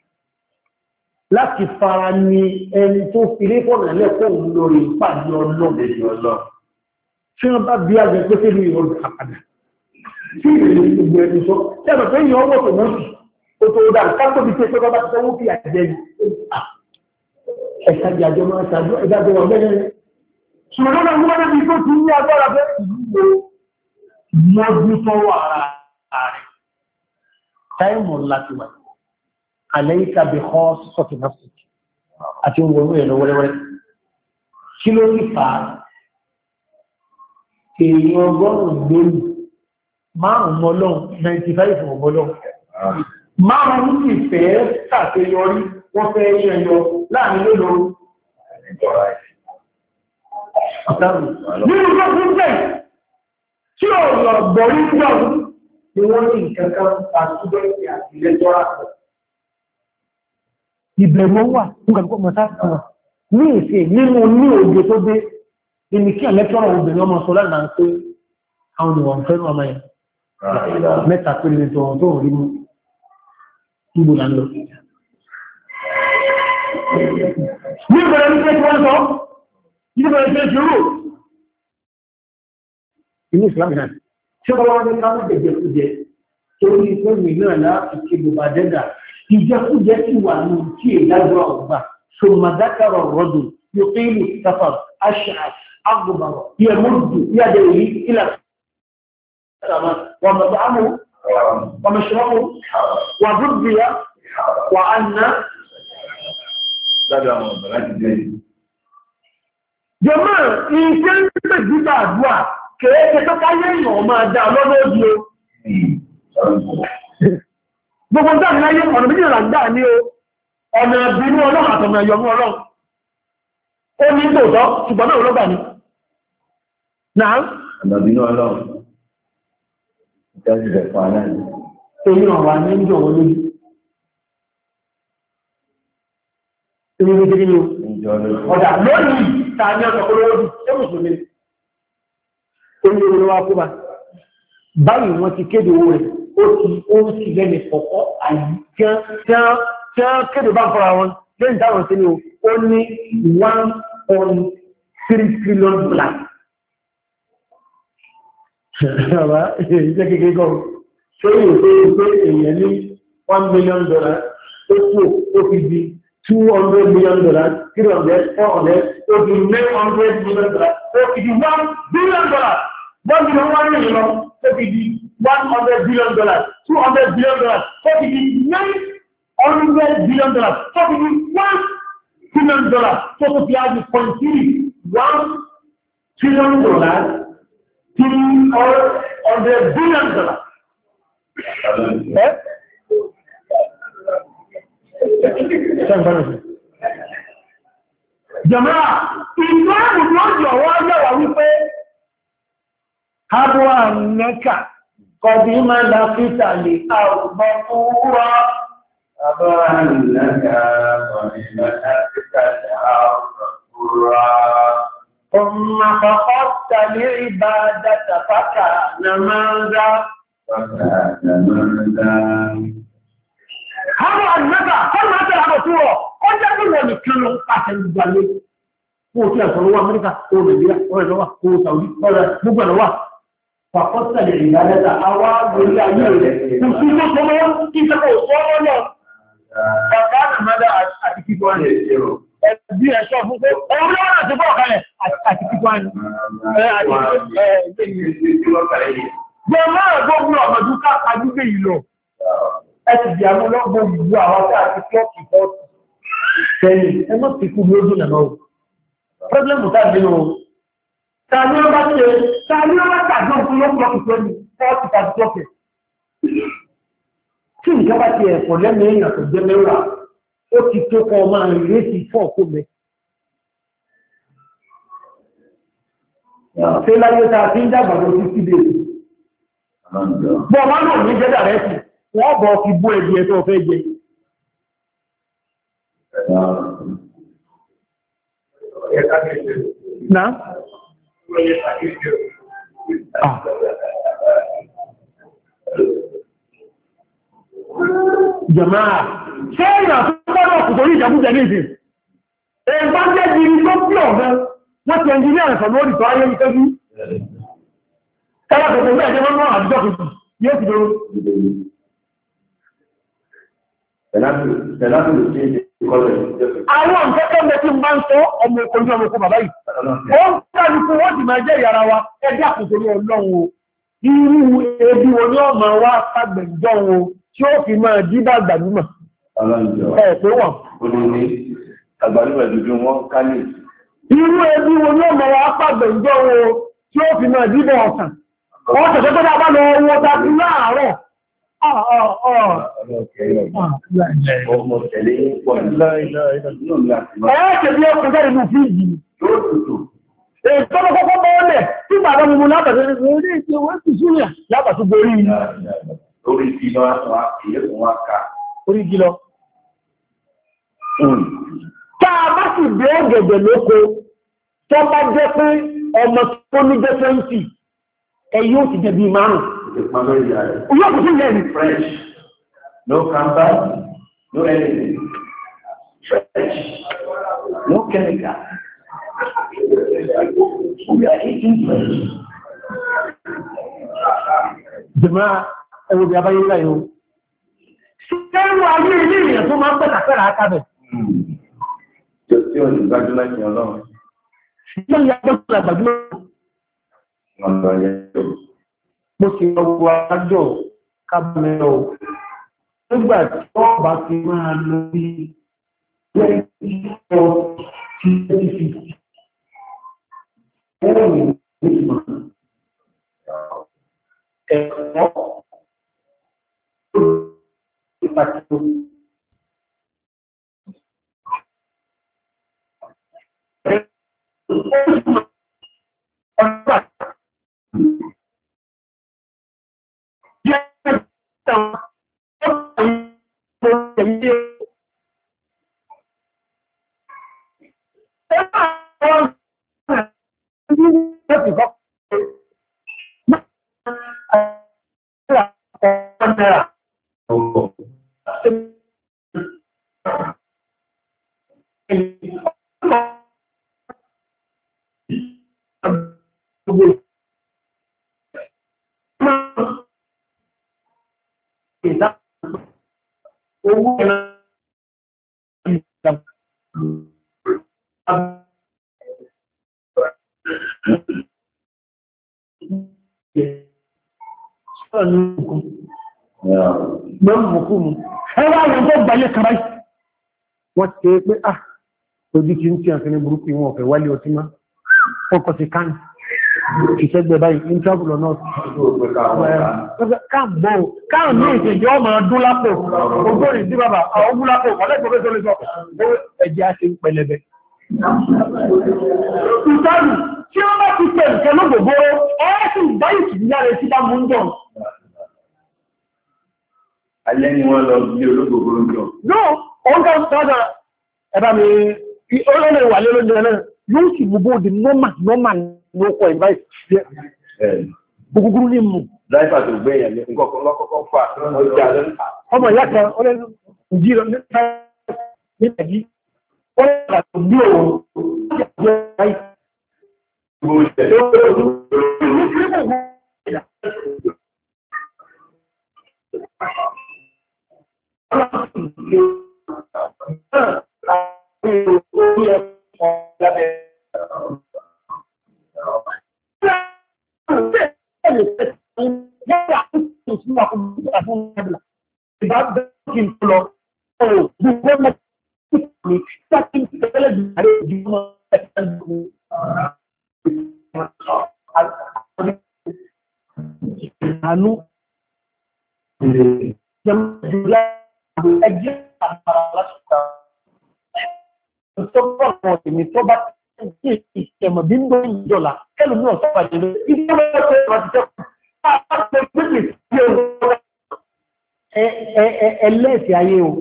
láti fara ní ẹni tó fi rí fọ́nà lẹ́kọ̀ọ́ lórí ìpàdé ọlọ́dẹ̀ tí wọ́n bá bí àjẹ́ pé sí ìlú ìrọ̀lù àpàdà tí ìrìn gbogbo ẹni sọ tẹ́bẹ̀ pé yíò ọwọ́ tó mọ́sí o tó dá kápò bí pé pé bá ti sọ́wọ́ fi àjẹ́ ní ẹ̀sàjì àjọ máa ṣàjọ ìdájọ́ wà mẹ́rin ṣùgbọ́n náà wọ́n bí tó ti ní agbára pé ìlú mọ́jú sọ́wọ́ ara rẹ̀ táìmù láti wà àlẹ́yíká bí kọ́ sọ́tì náà àti wọnú ẹ̀ lọ wẹ́rẹ́wẹ́rẹ́ kí ló ní fà á èèyàn ọgọ́rùn-ún gbóyìn márùn-ún mọ́lọ́n ninety-five mọ́lọ́n márùn-ún sì fẹ́ ṣàṣeyọrí wọ́n fẹ́ yẹyọ láàrin lólo nínú tó fún jẹ́ tí ó lọ gbọ́rí jọ ni wọ́n ní ìkankan àtúgbẹ́sì àti ilẹ́jọ́ra pọ̀ ìbẹ̀rù wà nígbàgbọ́ mọ̀sá kan ní ìfẹ́ nínú ní òjò tó dé ní kí ẹ̀lẹ́tọ́rọ̀ obìnrin ọmọ sọ láàrín pé àwọn ìwọ̀n fẹ́ràn ọmọ yẹn mẹ́ta pé lè tọ̀wọ̀n tó rí mú ìgbò là ń lọ. Ní ìbẹ̀rẹ̀ ní pé tí wọ́n sọ, ní ìbẹ̀rẹ̀ tí ó ṣúrò. Inú ìsìlámì náà, tí ó bá wọ́n ní ká mọ́ jẹjẹ kú jẹ, tó ní pé mi náà láti kí gbogbo àdẹ́gà ìjẹkújẹ sì wà ní tí ìdájọ́ ọgbà ṣòmàdákàrọ̀ rọ́dù yóò kéèlù sáfà aṣáà agbọ̀bàrọ̀ yẹmúdù yàdẹ̀ èyí ilẹ̀ sàmà wà mọ̀tàmù wà mọ̀ṣọ́mù wà dúdúyà wà ánà. Lábẹ́ àwọn ọ̀bẹ̀ láti jẹ́ yìí. Jọmọ́ ìṣẹ́ ń pè gbígbà àdúrà kèéke tó káyé èèyàn máa dá lọ́nà òdì o. Gbogbo ń dáni láyé ọ̀nà méjì là ń dà ní o, ọ̀nà ìbínú ọlọ́run àtọ̀nà ìyọ̀mú ọlọ́run. Ó ní tòótọ́, ṣùgbọ́n náà lọ́gbà ní. Náà? Ọ̀nà ìbínú ọlọ́run. Ìjọ́jú rẹ̀ fún aláìní. Èyí ọ̀wà ní ń jọ wọn lójú. Èyí ní kí ni o? Ọ̀dà lónìí ta ní ọ̀sọ̀ olówó ṣé mùsùlùmí? Orí olówó wa kú bá. Báyìí wọ́n ti kéde owó rẹ̀. Ó ti ó ń sì lẹ́nu kọ̀kọ́ àyí tí wọ́n kéde bá ń fọ́ra wọn lẹ́yìn táwọn sí ni ó ní one point three trillion dollars. Ṣàbá ìṣẹ́ kékeré gan. Ṣé yóò pé pé èèyàn ní one million dollars ó kú ó fi di two hundred million dollars, three hundred, four hundred, ó fi nine hundred million dollars, ó fi di one billion dollars. One billion one million dollars, ó fi di one hundred billion dollars, two hundred billion dollars, so it is nine hundred billion dollars, so it is one trillion dollars, so it has the point three, one trillion dollars, three hundred billion dollars. Eh? Jàmáà, ìlú àbùdó ọjọ́ wọ́n yẹ̀wà wípé Habwa Mẹ́kà kọ̀dí máa dá fíta lè àwùgbọ́ fúnra. Habwa Mẹ́kà kọ̀dí máa dá fíta lè àwùgbọ́ fúnra. Ọmọ kọ̀kọ́ tàbí ìbádà tàfàkà na máa dá. Fàkà na máa dá. Habwa Mẹ́kà kọ́ máa tẹ̀lé àbọ̀ tó rọ̀, ó jẹ́ kí wọ́n nìkan lọ pàṣẹ ìgbàlẹ̀. Fún òkè àṣọ̀rọ̀wọ́ Amẹ́ríkà, ó Nàìjíríà, ó rẹ̀ lọ́wà, ó Sàúdí, ó rẹ̀ gbogbo ẹ̀lọ́wà. Fàkọ́sà lè ìdálẹ́ta, àwa lórí ayé rẹ̀, kò sí tó tó mọ́ kí sẹ́kọ̀ òṣùwọ́ náà. Bàbá àmàdà àti kíkọ́ ní ẹ̀bí ẹ̀ṣọ́ fún pé ọmọ náà náà ti bọ́ ọ̀kalẹ̀ àti kíkọ́ ní gbọ́nà gbogbo ọmọdún ká àdúgbò yìí lọ. Ẹ ti di àwọn ọlọ́gbọ̀n gbogbo àwọn tí a ti klọ́ọ̀kì fọ́ọ̀tù sẹ́yìn, ẹ mọ́ ti kú lójú nàná o. Pọ́blẹ́mù táàbí nù Tàbí ó bá ṣe, tàbí ó bá tàbí òkú ló pọ̀lọpù tó ní fọ́ọ̀tì tàbí tọ́kẹ̀. Tí nǹkan bá ti ẹ̀fọ̀ lẹ́nu èèyàn tó jẹ́ mẹ́wàá, ó ti tó kọ máa ìrètí fọ́ ọkọ mẹ́. Ṣé láyé ta ti ń dàgbà lọ sí síbè? Bọ́ máa lò ní jẹ́dà rẹ̀ sí, wọ́n bọ̀ fi bú ẹbí ẹ tó fẹ́ jẹ. Náà? Ah. Jàmáà, ṣé ìrìn àtúgbọ́dọ̀ kò torí ìjàkújẹ ní ìsìn? Ẹgbá jẹ́ gírí tó pí ọ̀gẹ́, wọ́n ti ẹnjìní àrẹ̀sọ̀ lórí tó ayé ìtẹ́jú. Kẹ́lá kòkòrò ẹ̀jẹ́ wọ́n náà àdújọ́ kòkòrò yóò fi dúró. Àwọn ǹkẹ́kẹ́ mẹ́ tí ń bá ń sọ ọmọ ojú ọmọ ọkọ̀ bàbá yìí. Ó ń kálukú wọ́n ti máa jẹ́ ìyára wa, ẹgbẹ́ àkùnkùn ní ọlọ́run o. Irú ebi wo ni ọmọ wa fagbẹ̀jọ́ o tí ó fi máa díbà gbàdúmọ̀. Ẹ pé wọ̀n. Àgbàlúwẹ̀ dúdú wọn kálí. Irú ebi wo ni ọmọ wa fagbẹ̀jọ́ o tí ó fi máa díbà ọ̀sán. Wọ́n tẹ̀sẹ̀ tó dábàá lọ owó ta sí láàárọ̀. Ọmọ tẹ̀lé pọ̀ ẹ̀ẹ́kẹ̀ bí ọkùnrin jáde ní fíìjì ètò kọ́kọ́ bọ́ọ̀lẹ̀ tí bàbá mú látàrí orí ìtì wọ́n ti súnyà látàtú borí orí ìtì lọ́wọ́ ìyẹ́kùn wá ká orí ìtì lọ. Táa bá sì gbé ọ̀gẹ̀dẹ̀ lóko tó bá jẹ́ pé ọmọ tó ní jẹ́ twenty ẹ̀yí ó ti jẹ́ bí márùn-ún. Yóò kò sí lẹ́nu. Fresh. No camber, no anything. Fresh. No chemical. We are eating fresh. Jẹ́mọ́ ẹwọ́ bí abáyé láyé o. Ṣé Sẹ́rù ayé ilé èèyàn tó máa ń pẹ̀tà fẹ́ra ákábẹ̀. Tí ó ní gbájúmọ́ ìsìn ọlọ́run. Ṣé ìyá gbọ́dọ̀ àgbàjúmọ́? Ọ̀nà yẹn. Mo ti ọwọ́ àjọ kábàmẹ́lọ. Nígbà tí wọ́n bá ti máa lọ bí twenty four twenty fifty. Ẹ̀rọ mi ní ìmọ̀. Ẹ̀kọ́ ìpàtàkì. Wọ́n ti pé ah ojú kí n tí àfẹ́ ní burúkú ìwọ̀n ọ̀fẹ́ wálé ọtí má ọkọ̀ sí kán ìṣẹ́gbẹ̀ báyìí ní travel or not káàbọ̀ káà ní ìṣẹ́jẹ́ ọmọ ọdún lápò ogórin sí bàbá ọgbún lápò ọlẹ́gbẹ̀ẹ́ tó lè sọ ẹjẹ́ á ṣe ń pẹlẹbẹ ìtàlù tí ó bá ti tẹ̀ ìkẹ́ lógbògbó ẹ́ẹ̀sì báyìí kìí yára sí bá mú ń jọ alẹ́ ni wọ́n lọ bí olóògbògbò ń jọ ọ̀gá ọ̀gá ẹ̀bá mi olóòrè wà lé lóúnjẹ náà yóò sì gbogbo òdì nọ́mà nọ́mà ní ọkọ̀ ìbáyìí gbogbo ní mú. láìpà tó gbé èèyàn ní nǹkan lọ́kọ́kọ́ fà ọjà lọ́nà. ọmọ ìyá kan ó lẹ́nu ìjì lọ nípa nípa yìí ó lè rà tó bí òun ó jẹ́ báyìí. Anu ẹgbẹ́ àpàrà lásìkò tó bọ̀ fún ọ̀tẹ̀mí tó bá jẹ́ ìṣẹ̀mọ̀ bí ń bọ́ ìjọla kẹ́lù ní ọ̀sán pàdé lé ìdí ọmọ ẹgbẹ́ ìwà ti tẹ́kù àpapọ̀ ìpínlẹ̀ sí ọ̀rọ̀ ẹlẹ́ẹ̀sì ayé o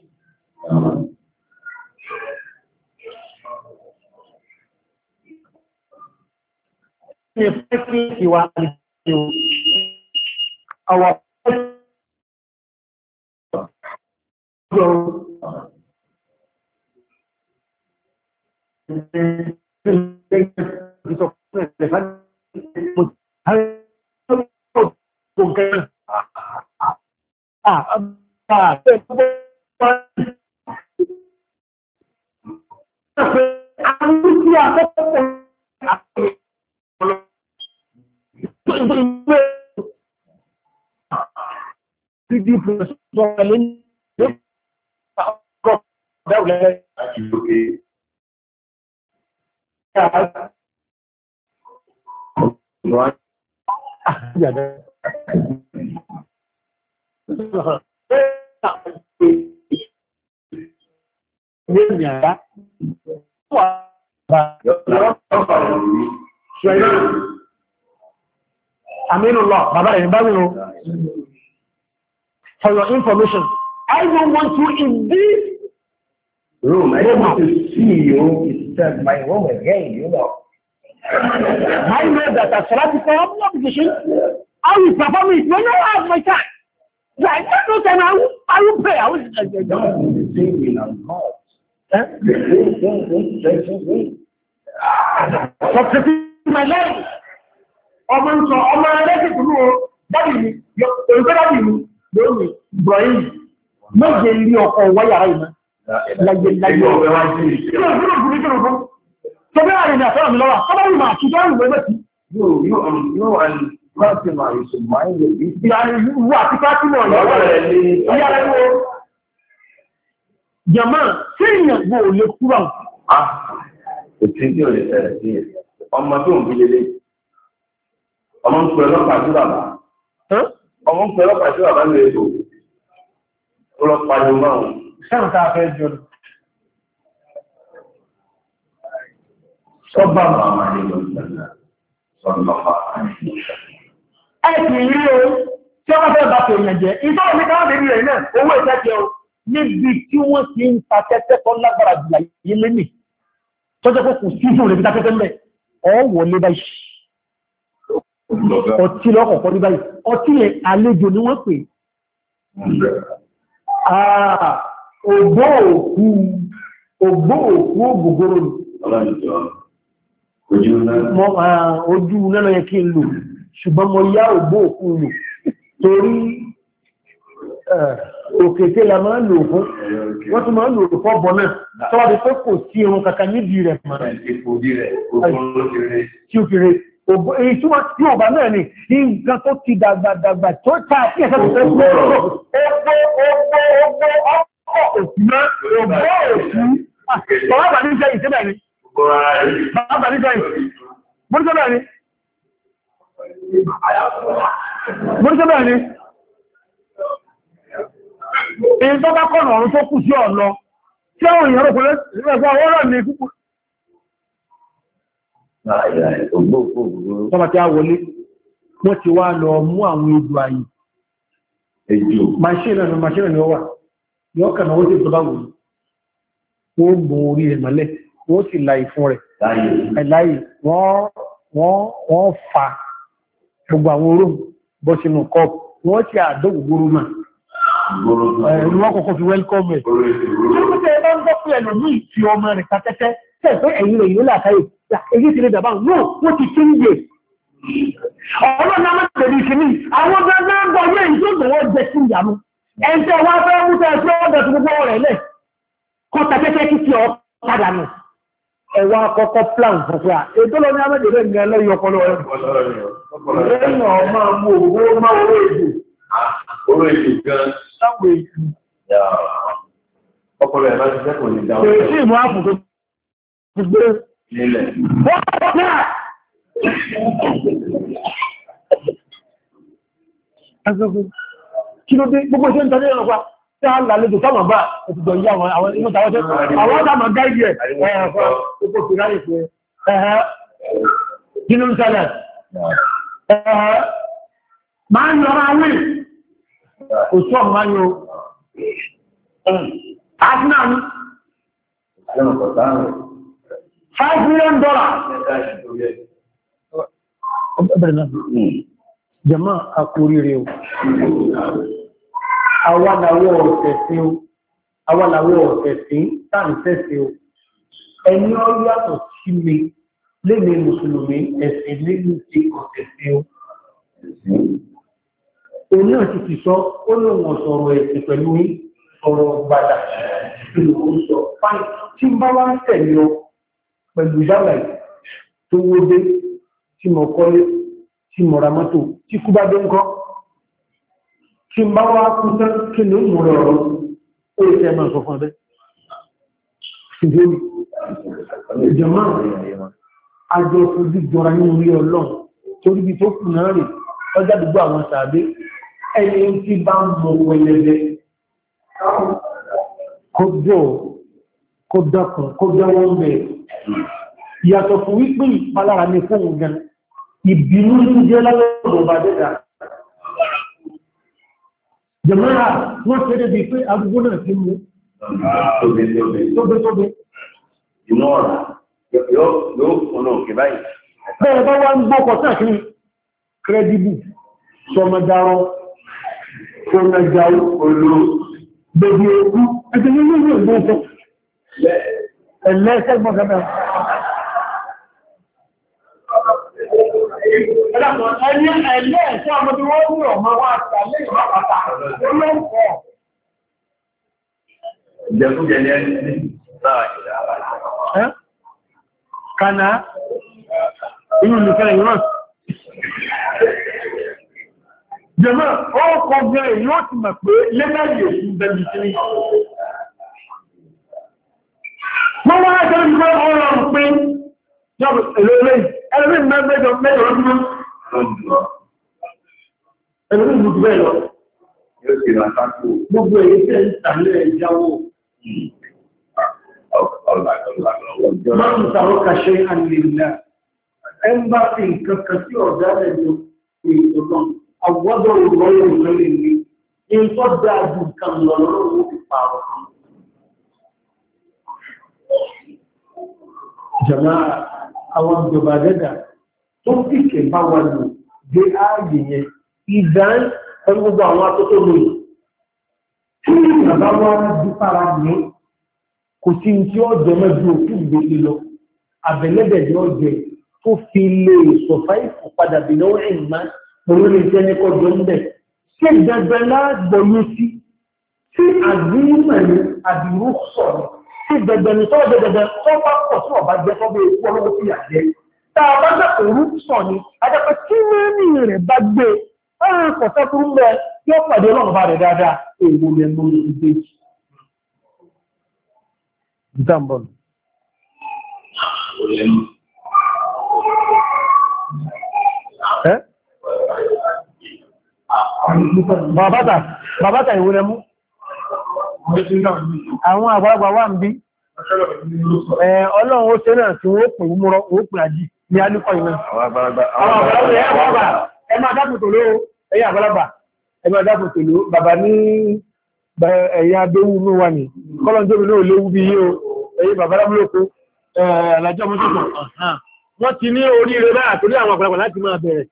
ní pẹ́kí ìwà àti àwọn Aminullah, Baba Ibawo. For your information, I don't want you in this room. I don't want to see you disturb my room again, you know. I know that as far as I have no obligation, I will perform it when I have my time. So I don't know that I will, I will pray. I will. Don't say me now, God. Don't, don't, don't stress me. Substitute my life. Ọmọ nsọ ọmọ ẹlẹ́sìn tó lò dábì mi òǹkọ́ dábì mi lónìí Ibrahim méje rí ọkọ̀ wáyàrá ìmọ̀ láyé láyé tọ́bí àrẹ ní àtọ́rọ̀ mi lọ́wọ́ tọ́bí ìmọ̀ àti ìjọ́rùn lọ́wọ́ sí yóò wà ní fátímà ìṣùgbọ́n ilẹ̀ bí i wà àti fátímà lọ́wọ́ rẹ̀ ní ìyá rẹ̀ wó jẹ̀mọ́ sí ìyàgbò lè kúrò òtí tí ò lè tẹ̀lẹ̀ sí ọmọ tó ń fi lélẹ̀ ọmọ ń pè ọlọ́pàá sí bàbá ọmọ ń pè ọlọ́pàá sí bàbá lè tó ọlọ́pàá ló máa ń sẹ́rùn tá a fẹ́ jọ sọ́bà máa ní lọ́sẹ̀lẹ̀ sọ́lọ́pàá ẹ̀kì rí o tí wọ́n fẹ́ bá tó yẹn jẹ́ ìtọ́wọ̀ ní káwọn bèbí rẹ̀ náà owó ìtẹ́kẹ́ o níbi tí wọ́n ti ń ta tẹ́tẹ́ kọ́ lágbára jùlọ yìí lẹ́nì tọ́jọ́ kó kù sí ìfún rẹ̀ bí tẹ́tẹ́ mẹ́ ọ wọlé báyìí ọtí lọ́kọ̀ọ́kọ́ ní báyìí ọtí yẹn àlejò ni wọ́n pè ògbó òkú ògbó òkú ògbògbòrò ojú náà yẹ kí n lò ṣùgbọ́n mo yá ògbó òkú lò torí òkèké la máa ń lò fún wọ́n tún máa ń lò fún ọbọ̀ náà tọ́wọ́ bí pé kò sí irun kankan níbi rẹ̀ mọ́ tí ó fi rẹ̀ èyí tí wọ́n tí ọba náà ni nǹkan tó ti dàgbàdàgbà tó ta sí ẹ̀sẹ̀ tó fẹ́ fún ọgbọ́ ọgbọ́ ọgbọ́ ọkọ̀ òsìná ọgbọ́ òsì bàbá bà ní jẹ́ ìsẹ́bẹ̀ ni bàbá bà ní jẹ́ ìsẹ́bẹ̀ ni mọ́rísẹ́bẹ̀ ni èyí tó bá kọ̀nà ọ̀run tó kù sí ọ̀lọ tí àwọn èèyàn rò pẹ̀lẹ́ ìrẹ́gbẹ́ ọwọ́ rẹ̀ ní púpọ̀ tọ́bà tí a wọlé wọ́n ti wá lọ mú àwọn egbò ayé maṣínà ní maṣínà ni ó wà yọ́ kànà ó sì tọ́bà wòlé wọ́n gbọ́n orí ẹ̀ mọ́lẹ̀ wọ́n sì láì fún rẹ̀ láì wọ́n fa gbogbo àwọn oró bọ́ sínú kọ́ọ̀pù wọ́n ti àdó gbogbo mà ẹ̀rù wọ́n kọ́kọ́ fi wẹ́lkọ́mù ẹ̀ èyí ti lè dàbá náà wọ́n ti tí ń yẹ ọlọ́nà mẹ́tẹ̀lẹ̀ ìṣẹ́lẹ̀ àwọn gbẹ́gbẹ́ ń bọ̀ yẹ́ ìjọ́gbọ̀n wọ́n jẹ sí ìyàmú ẹ̀ntẹ́ wá fẹ́ mú tẹ́ ẹ̀ṣẹ́ ọ̀dẹ̀ tó gbogbo rẹ̀ lẹ̀ kọ́ tẹ́kẹ́kẹ́ kí tí ọ padà nù ẹwà àkọ́kọ́ plan fọ́fẹ́ à ètò lọ ní amẹ́tẹ̀lẹ̀ ní ẹlẹ́yìn ọpọlọ rẹ̀ lẹ́yìn ọmọ mú owó máa owó èdè owó èdè gan sáwọ̀ èdè ọpọlọ ẹ̀ bá ti fẹ́ kò ní dáwọ́ nílẹ̀. Kí ló dé gbogbo ṣe ń tọ́jú ẹ̀rọ̀pá tí a lálejò sáàmà bá ẹ̀tùjọ yí àwọn àwọn inú tàwọn tẹ́ àwọn ọ̀dàmà gáìdì ẹ̀ ẹ̀ẹ̀fà gbogbo fi ráyè pé ẹ̀ẹ́ kí ló ń ṣẹlẹ̀ ẹ̀ẹ́ máa ń yọra wí òṣù ọ̀mà yóò Arsenal Five million dollars. Jama akurire o. Awalawo ọ̀sẹ̀sìn o. Awalawo ọ̀sẹ̀sìn táǹsẹ̀sìn o. Ẹni ọ yàtọ̀ sí mi lẹ́ni Mùsùlùmí ẹ̀sìn nínú ti ọ̀sẹ̀sìn o. Òun náà ti ti sọ, ó lóun ọ̀sọ̀rọ̀ ẹ̀sìn pẹ̀lú ọ̀rọ̀ gbàdà. Tí bá wá ń tẹ̀lé ọ pẹ̀lú ìdáwà tó wó dé tí mọ̀ kọ́lé tí mọ̀ ra mọ́tò tí kú bá dé ń kọ́ tí ń bá wá kú tán kí ní mú rẹ̀ ọ̀rọ̀ ó yẹ kí ẹ máa sọ fún ọdẹ́ ìdórí ìjọmọ́ àjọ fojú jọra ní orí ọlọ́run torí bí tó kù náà rè ọjà gbogbo àwọn sàbẹ ẹni tí bá ń mọ wẹlẹbẹ kó jọ kó dákun kó dáwọ́ mẹ́rin ìyàtọ̀ fún wípé ìpalára ní fún òun ìbínú ní jẹ́ lọ́wọ́ ọba dẹ́dà jẹ̀mọ́ra wọ́n tẹ́lẹ̀ bí pé agbègbè náà ti mú tóbi inú ọ̀rọ̀ yóò fún òkè báyìí bẹ́ẹ̀ bá wá ń gbọ́kọ̀ sáàkiri kredibu sọmọdáró fọ́nàjáwó olú gbogbo ẹkú ẹgbẹ̀ nínú ìlú ìgbọ́sọ̀ ẹ̀lẹ́sẹ̀ gbọ́gbẹ́ ẹni ẹ̀lẹ́ ẹ̀ṣọ́ ọmọdé wọ́n ní ọmọ wá àtàlẹ́ ìwọ̀n pàtà olóòpọ̀ ìjẹkújẹ ní ẹni náà ìdára. Kàná, inú nìkan ìran. Jẹ́mọ́, ó kọ gẹ́ yóò ti mọ̀ pé lẹ́gbẹ̀ẹ́ èsì bẹ̀rẹ̀ sí ní. Wọ́n wá jẹ́ ìgbẹ́ ọ̀rọ̀ pé jọ́bù èlòlé, ẹlòmí mẹ́jọ mẹ́jọ lọ́dún. Ẹlòmí ìlú bẹ́ẹ̀ lọ. Yóò ti rà sáàkù. Gbogbo èyí tẹ́ ń tàlẹ̀ ìjáwó. Máa ń tàwọn kàṣẹ àlèlà. Ẹ ń bá fi nǹkan kan sí ọ̀dá ẹ̀jọ́ ìjọba. Àwọ́dọ̀ ìrọ̀lẹ́ ìrọ̀lẹ́ ní ìtọ́ dáadù kan lọ lọ́wọ́ ti pààrọ̀ kan. Jàmá àwọn ìjọba dẹ́dà tó kìkẹ̀ bá wà lò dé ààyè yẹn ìdán ẹgbogbo àwọn atótó lóyìn. Tí ìjọba wá di fara ní kò sí tí ó jẹ mẹ́jú òkú ìgbèlè lọ, àbẹ̀lẹ́bẹ̀ ni ó jẹ tó fi lè sọ̀fà ìfọ̀padà bí lọ́wọ́ ẹ̀yìn pẹ̀lú ní ìjẹ́ ní kọjọ ń bẹ̀. Ṣé ìdẹ́gbẹ́ lágbọ̀nyé sí? Tí àgbíyìnmọ̀ ní àdìrú sọ̀rọ̀, tí ìdẹ́gbẹ́ ní tọ́wọ́ dẹ́gbẹ́ tó bá pọ̀ sí ọ̀bá jẹ́ tọ́ bí ikú ọlọ́wọ́ sí àjẹ́. Tá a bá dẹ̀kọ̀ rú sọ̀ ni, àjẹ́pẹ́ tí mẹ́rin rẹ̀ bá gbé, ọ̀rọ̀ pọ̀tẹ́ tó ń bẹ tí ó pàdé ọlọ́run bá rẹ̀ dáadáa, èèwọ̀ lẹ mọ́ ní ìgbé. Ìtàǹbọ̀n. Ẹ́ Bàbátà, bàbátà ìwúrẹ mú. Àwọn àgbàlagbà wà ń bí. Ọlọ́run ó ṣe náà tí wọ́n pè múrọ, ó pè àjí ní alúkọ̀ ìná. Àwọn àgbàlagbà ẹ máa dápò tòló, ẹ̀yà àgbàlagbà, ẹ máa dápò tòló, bàbá ní ẹ̀yà adéwú ní wà ní. Kọ́lọ̀njẹ́mi náà léwu bí yí o, ẹ̀yẹ bàbá lábúlòkó, alájọ́ mọ́sọ̀tọ̀. Wọ́n ti ní oríire náà torí àwọn àgbàlagbà láti máa bẹ̀rẹ̀.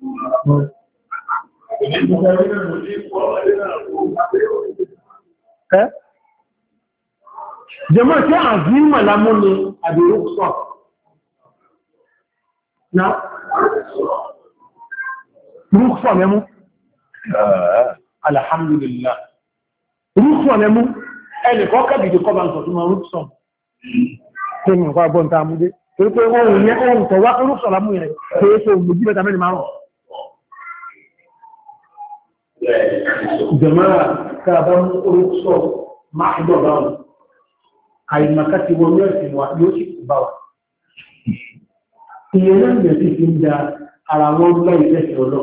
Ẹ́ jẹmọ́ tí a jí màlámú ni àbí rúkṣọ́ náà rúkṣọ́ mẹ́mú alhamdulillah rúkṣọ́ mẹ́mú ẹnìkọ́ kẹ́bìdì kọ́ bá ń sọ tí wọ́n rúkṣọ́ tí mi nǹkan agbọ́n ta múdé torí pé ohun yẹn ohun tọ̀wá rúkṣọ́ lámú yẹn kéré tó gbogbo mẹ́ta mẹ́rin márùn jama'a kàbán orúkọ máa dọ̀bá wọn àìmàká ti wọ́n mẹ́rin wà yóò sì kú bá wà ìyẹn náà mẹ́ sí fi ń da ara wọn gbá ìfẹ́sẹ̀ ọlọ́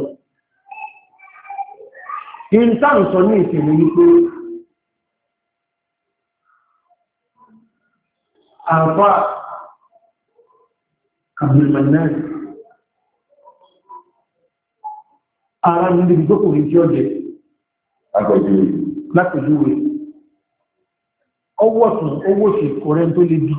ìntànsọ ní ìsinmi wípé àfá Abdulmanan ara níbi ìgbókùnrin tí ó jẹ lápẹjúwé ọwọ́ tún owó sí kọrẹ tó lè bí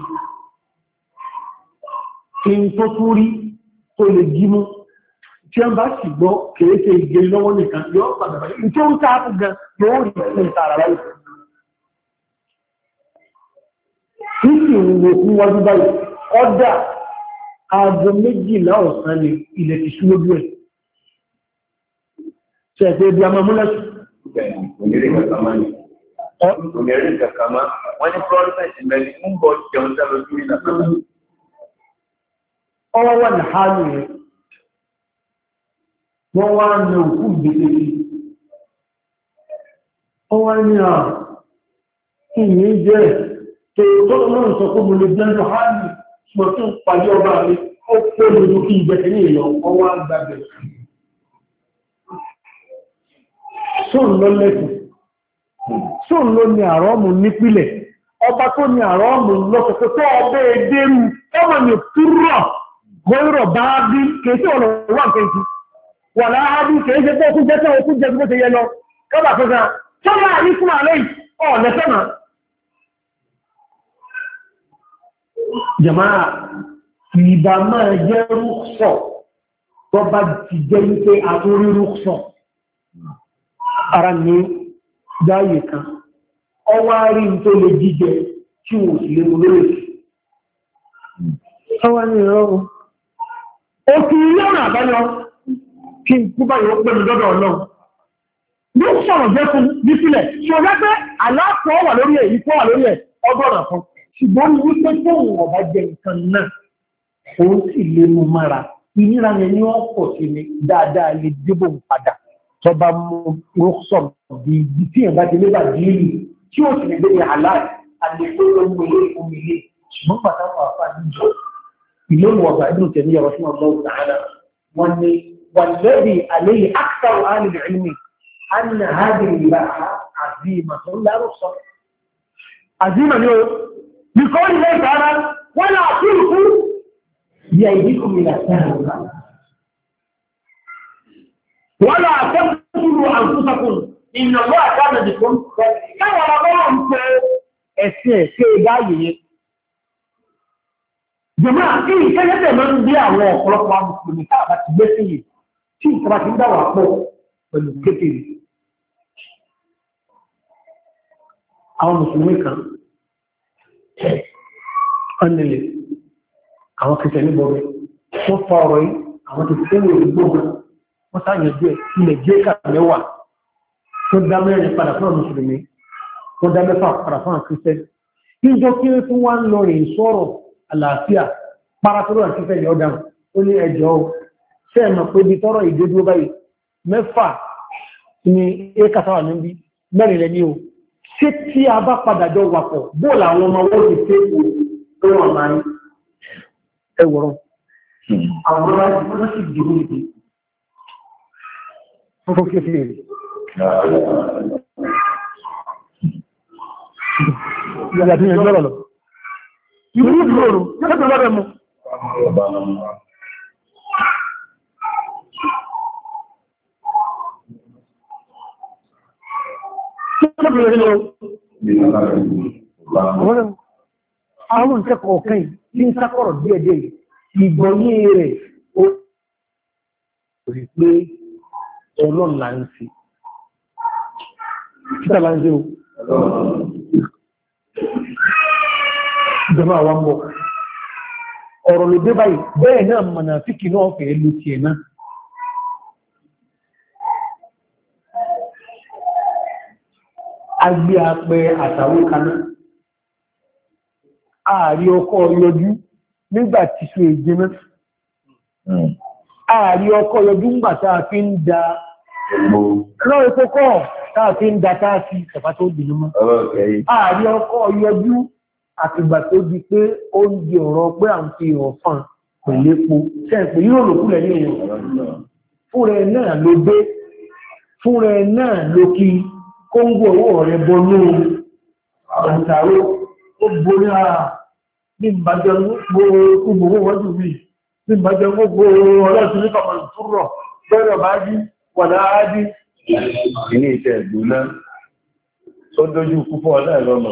kí n tó tún rí tó lè gímú tí a bá sì gbọ́ kèése ìgbé lọ́wọ́ nìkan yóò padà báyìí ní tí ó ń tààkù gan yóò rí fún ìtàrà láì títí ìwò fún wájú báyìí ọdá aago méjìlá ọ̀sán ni ilẹ̀ ti sú lójú ẹ̀ ṣẹ̀fẹ́ ibi àmọ́ múlẹ̀ṣù. Onírè kàkàmá ni. Onírè kàkàmá. Wọ́n ní prọ́fẹ̀tì mẹ́rin ń bọ̀ jẹun sábẹ́ lórí nàkàmá. Ọwọ́ wà ní hálù rẹ̀. Wọ́n wá ní òkú ìgbésẹ̀ sí. Ọwọ́ ní à ìyìn jẹ́ tó tó lọ́rùn sọ pé mo lè jẹ́ hálù ṣùgbọ́n tí ó pàdé ọba rẹ̀ ó pé lójú kí ìgbẹ̀kẹ̀ ní èèyàn ọwọ́ àgbàgbẹ̀. Sóòn lọ lẹ́kùn, sóòn ló ní àrọ́mù nípìlẹ̀, ọba tó ní àrọ́mù lọ́kọ̀ọ́kọ́ tó ọbẹ̀ ẹdẹ́rù, ọmọ ni túrọ̀, gọ́rọ̀ bá bí kèsí ọ̀nà wà kẹ́kì, wà láàábí kèsí tó kún jẹ́ tó kún jẹ́ tó yẹ lọ, kọ́bà fẹ́ta, tó máa rí fún àlẹ́ ọ̀lẹ́sẹ̀nà. Jàmáà, ìbá máa jẹ́ rúksọ̀, tó bá ti jẹ́ wípé àtúrí rúksọ̀. Ara ní dáyé kan, ọwá rí tó lè jíjẹ tí wò sí lè mú lórí. Ọwá ní ìrọ̀rùn. Ó fi lọ́nà àbáyọ kí n kú báyìí ó pẹ̀lú lọ́dọ̀ ọlọ́run. ló sọ̀rọ̀ jẹ́ fún nípìnlẹ̀ ṣọjá pé aláàpọ̀ wà lórí ẹ̀ ìpọ̀ wà lórí ẹ̀ ọgọ́rùn fún ṣùgbọ́n wípé tóun ọba jẹ nǹkan náà òun sì lè mú mára ìnira yẹn ní ọ̀pọ̀ sí ni dáadáa lè débò padà tọba mú rọ́sọ̀rọ̀ bí ibi tí ìyẹn bá ti lébà díìlì tí ó sì lè gbé ní aláì àlèkò omele omele ṣùgbọ́n pàtàkì àfà níjọ ilé ìwọ̀gbà ìdùn tẹ̀lé ọ̀rọ̀ fún ọgbọ́n òtàrà wọn ni wàlẹ́bí àlẹ́yìn akthar ahli al-ilmi anna hadhihi al-ibaha azimah la rukhsa azimah ni o bíkọ́ ilé ìtara wọn náà kúrùkú bí àìdíkù mi là sáà wọn náà taqtulu anfusakum inna Allaha kana bikum káwọn ọlọ́rọ̀ ń pẹ́ ẹ̀sìn ẹ̀sẹ̀ ìdáyé jẹ́mọ́ àti ìkẹ́lẹ́tẹ̀ máa ń bí àwọn ọ̀pọ̀lọpọ̀ amùsùlùmí káàbà ti gbé síyè tí ìjọba ti ń dáwà pọ̀ pẹ̀lú kékeré àwọn mùsùlùmí kan ọ́nìlẹ̀ àwọn kìtẹ̀ níbọ̀rẹ̀ wọ́n fa ọ̀rọ̀ yìí àwọn tó fi wọ́n gbogbo wọ́n sáyẹ̀jú ẹ̀ ilẹ̀ jẹ́kà mẹ́wàá tó dá mẹ́rin padà fún àwọn mùsùlùmí tó dá mẹ́fà padà fún àwọn kìtẹ̀ níjọ kí ó tún wá ń lọ rìn sọ̀rọ̀ àlàáfíà paratọ́rọ̀ àti fẹ́ yọ́ dáhùn ó ní ẹjọ́ sẹ́ẹ̀mọ̀ pé bí tọ́rọ̀ ìdódó báyìí mẹ́fà ni ékàtàwà níbi mẹ́rin lẹ́ni o ṣé tí a bá padà jọ wapọ̀ bóòlù àwọn ọmọ wọ́n ti fẹ́ tó wọ́n máa ń ẹwọ̀rọ̀ àwọn ọmọ wọ́n sì dìbò ìdí fún fún kéfì rẹ̀ yàrá tí yẹn lọ́rọ̀ lọ ìwé ìgbòrò lọ́pọ̀ lọ́rẹ̀ mú àwọn ìkẹ́kọ̀ọ́ ọ̀kan tí ń sákọ̀rọ̀ díẹ̀díẹ̀ ìgbọ̀nyé rẹ̀ ó rí pé ọlọ́run là ń fi títà là ń ṣe o ìjọba àwọn mọ̀ ọ̀rọ̀ ló dé báyìí bẹ́ẹ̀ náà mọ̀nà fíkì náà fẹ́ ló ti ẹ̀ náà agbé apẹ àtàwé kaná ààrí ọkọ̀ yọjú nígbà tí ṣe ìjẹmẹ́ ààrí ọkọ̀ yọjú nígbà táà fi ń da lọ́wọ́ ìkókọ́ táà fi ń da táà fi ṣẹ̀fà tó dìlú mọ́ ààrí ọkọ̀ yọjú àtìgbà tó di pé ó ń di ọ̀rọ̀ pé à ń fi ọ̀fàn pẹ̀lépo sẹ́ẹ̀pẹ̀ yóò lòkúlẹ̀ ní èèyàn fúnra ẹ̀ náà ló dé fúnra ẹ̀ náà ló kí kóńgò owó rẹ̀ bọnú àtàrò ó borí ara ní ìbájẹ́ gbogbo wọ́jú mi ní ìbájẹ́ gbogbo ọlọ́tí ní kọmọ̀ ìtúrọ̀ bẹ́rẹ̀ bá jí wàdá ájí ní ìṣẹ́ ìgbóná ó dójú púpọ̀ náà lọ́nà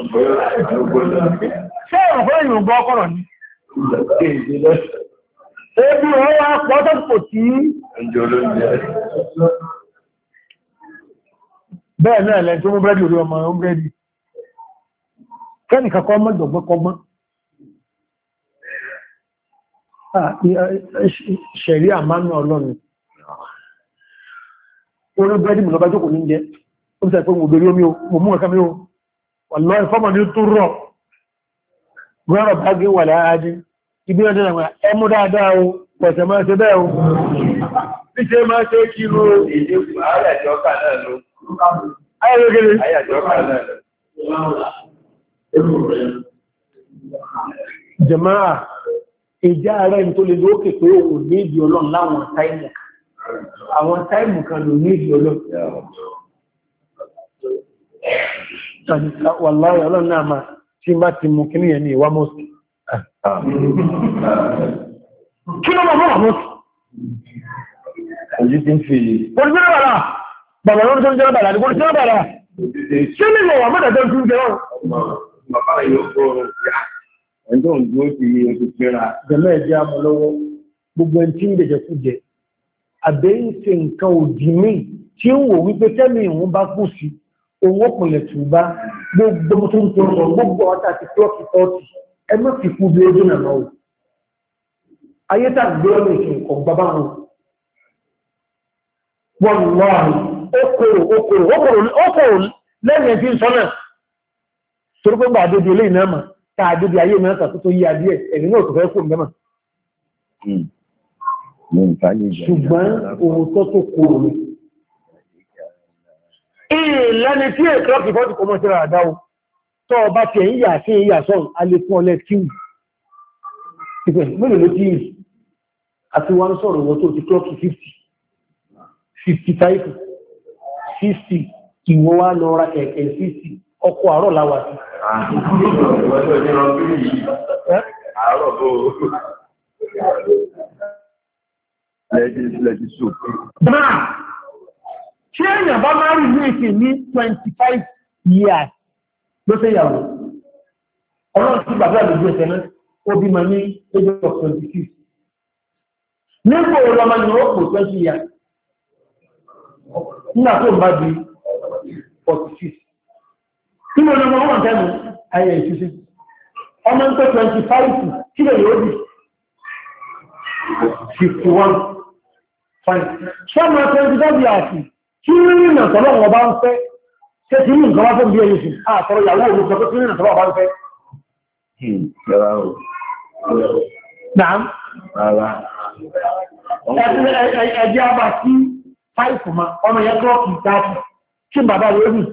ṣé ọ̀fẹ́ ìrùngbọ́ ọkọ̀rọ̀ ní ẹbí wọ́n wá pọ́tọ́ pò tí bẹ́ẹ̀ náà lẹ́ tó mú búrẹ́dì orí ọmọ ọmọ búrẹ́dì kẹ́nìkan kọ́ mọ́jọ̀gbọ́n kọgbọ́n ṣẹ̀rí àmánú ọlọ́run orí búrẹ́dì mùlọ́bá jókòó ní jẹ́ ó sẹ́ pé mo bèèrè omi o mo mú ẹ̀ká mi o wàlọ́ ìfọ́mọ̀ ní tó rọ̀ gbọ́rọ̀ bá gé wà láàájí ibi ọdún àwọn ẹmú dáadáa o pẹ̀sẹ̀ máa ṣe bẹ́ẹ̀ o ní ṣe máa ṣe kí ló èdè ayàjọ́ kà náà ló ayàjọ́ kà náà jàmáà ìjà rẹ̀ tó lè lókè pé òun ní ìdí ọlọ́run láwọn táìmù àwọn táìmù kan lò ní ìdí ọlọ́run wàláhì ọlọ́run náà máa tí bá ti mú kí ní ẹni ìwá mọ́sí kí ló mọ́ mọ́ mọ́sí ojú ti ń fi orísìnà bàrá bàbá lórí tó ń jẹ́ bàrá ní orísìnà bàrá ṣé ní ìwọ̀n mọ́ta tó ń fi ń jẹ́ bàbá yóò gbọ́rọ̀ ẹjọ́ ìdúró ti oṣù pẹ́ra jẹ́mẹ́ ẹ̀jẹ́ àmọ́ lọ́wọ́ gbogbo ẹni tí ń jẹjẹ kú jẹ àbẹ́ ń ṣe nǹkan òdì míì tí ń wò wípé tẹ́mi ìwọ̀n bá kú sí owó pìnlẹ̀ tùbá gbogbo tó ń tó sọ gbogbo ọ̀tá àti klọ́ọ̀kì tọ́ọ̀tì ẹ má fi kú bí ojú nà náà ayé tàbí ọ̀nà ìṣìn kan bàbá wọn wọ́n lọ́ọ̀rùn okòrò okòrò okòrò okòrò lẹ́yìn ẹ̀fí sọ́nà torí pé gbà débi ilé ìnáàmà tá a débi ayé mẹ́ta tó tó yí adíẹ̀ ẹ̀mí náà tó fẹ́ kó mẹ́mà ṣùgbọ́n òótọ́ tó kòrò ní ìlẹ́ni tí èkọ́ kì fọ́tí kọmọ́ sí ràdá o tọ́ ọba tí ẹ̀yìn yà sí ìyà sọ́n alẹ́kún ọlẹ́ kíwù ìpẹ̀ mẹ́lẹ̀ ló tí àti wọ́n sọ̀rọ̀ wọ́n tó ti klọ́kì fifty fifty-five sixty ìwọ́n wá lọ ra kẹ̀kẹ́ sixty ọkọ̀ àárọ̀ láwà sí ṣé èèyàn bá máa rí ní èkè ní twenty-five years ló fẹ́ yàwó ọlọ́run tí bàbá àlejò ẹ̀sẹ̀ náà ó bímọ ní age of twenty-six nígbò ọlọ́mọ ni ó pò twenty years nígbà tó ń bá di forty-six kí ló ní ọmọ wọn tẹ́nu ayé ìṣúṣe ọmọ ń pẹ́ twenty-five kí lè yóò di fifty-one fine ṣọ́mọ twenty-five years kí ní ìrìnà tọ́lọ́ wọn bá ń fẹ́ ṣe tí ní nǹkan wá fún bí ẹyẹ sí àtọrọ ìyàwó òun sọ pé kí ní ìrìnà tọ́lọ́ bá ń fẹ́ ẹjẹ́ àbá sí fáìfù ma ọmọ yẹn kọ́ọ̀kì ìtàkì kí bàbá rẹ̀ rí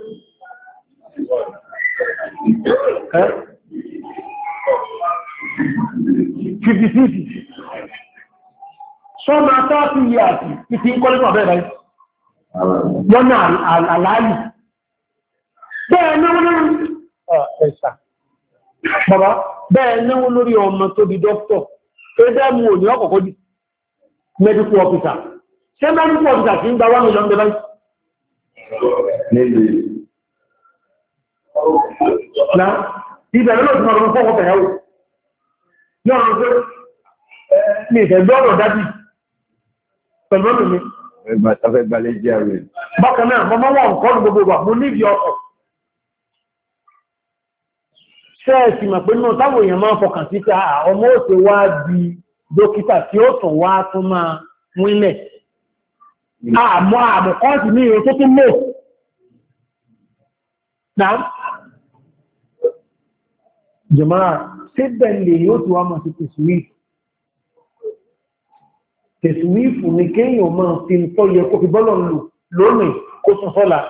fifty-six sọ́mọ thirty years ìtì ń kọ́lẹ́kọ̀ọ́ bẹ́ẹ̀ báyìí lọ́nà àlàálì bẹ́ẹ̀ náwó lórí ẹ̀sà bàbá bẹ́ẹ̀ náwó lórí ọmọ tó di dókítọ̀ ẹgbẹ́ mú òní ọkọ̀kọ́ di medical officer ṣe medical officer kí ń gba one million dollars na ìbẹ̀rẹ̀ lọ́tí mọ̀ lọ́wọ́ fọ́wọ́ fẹ̀yàwó ní ọ̀rọ̀ pé ní ìfẹ̀gbọ́rọ̀ dábì pẹ̀lú ọ̀rọ̀ mi ẹgbà tafẹ́ gbalẹ̀ jẹ́ rẹ̀. Bákan náà, mọ́ mọ́ wọn kọ́ gbogbo wà, mo níbi ọkọ̀. Ṣẹ́ẹ̀sì mọ̀ pé náà táwọn èèyàn máa ń fọkàn sí pé ọmọ òṣè wá di dókítà tí ó tàn wá tún máa wílẹ̀. Àmọ́ àmọ́ kan sì ní ìrò tó tún lò. Náà, jẹ̀máà, síbẹ̀ lè yóò tí wá máa ti pèsè wí. Tẹ̀sùwífù ní kéèyàn máa fi ń tọ́ yẹ kó fi bọ́lọ̀ lò lónìí kó tún sọ́la.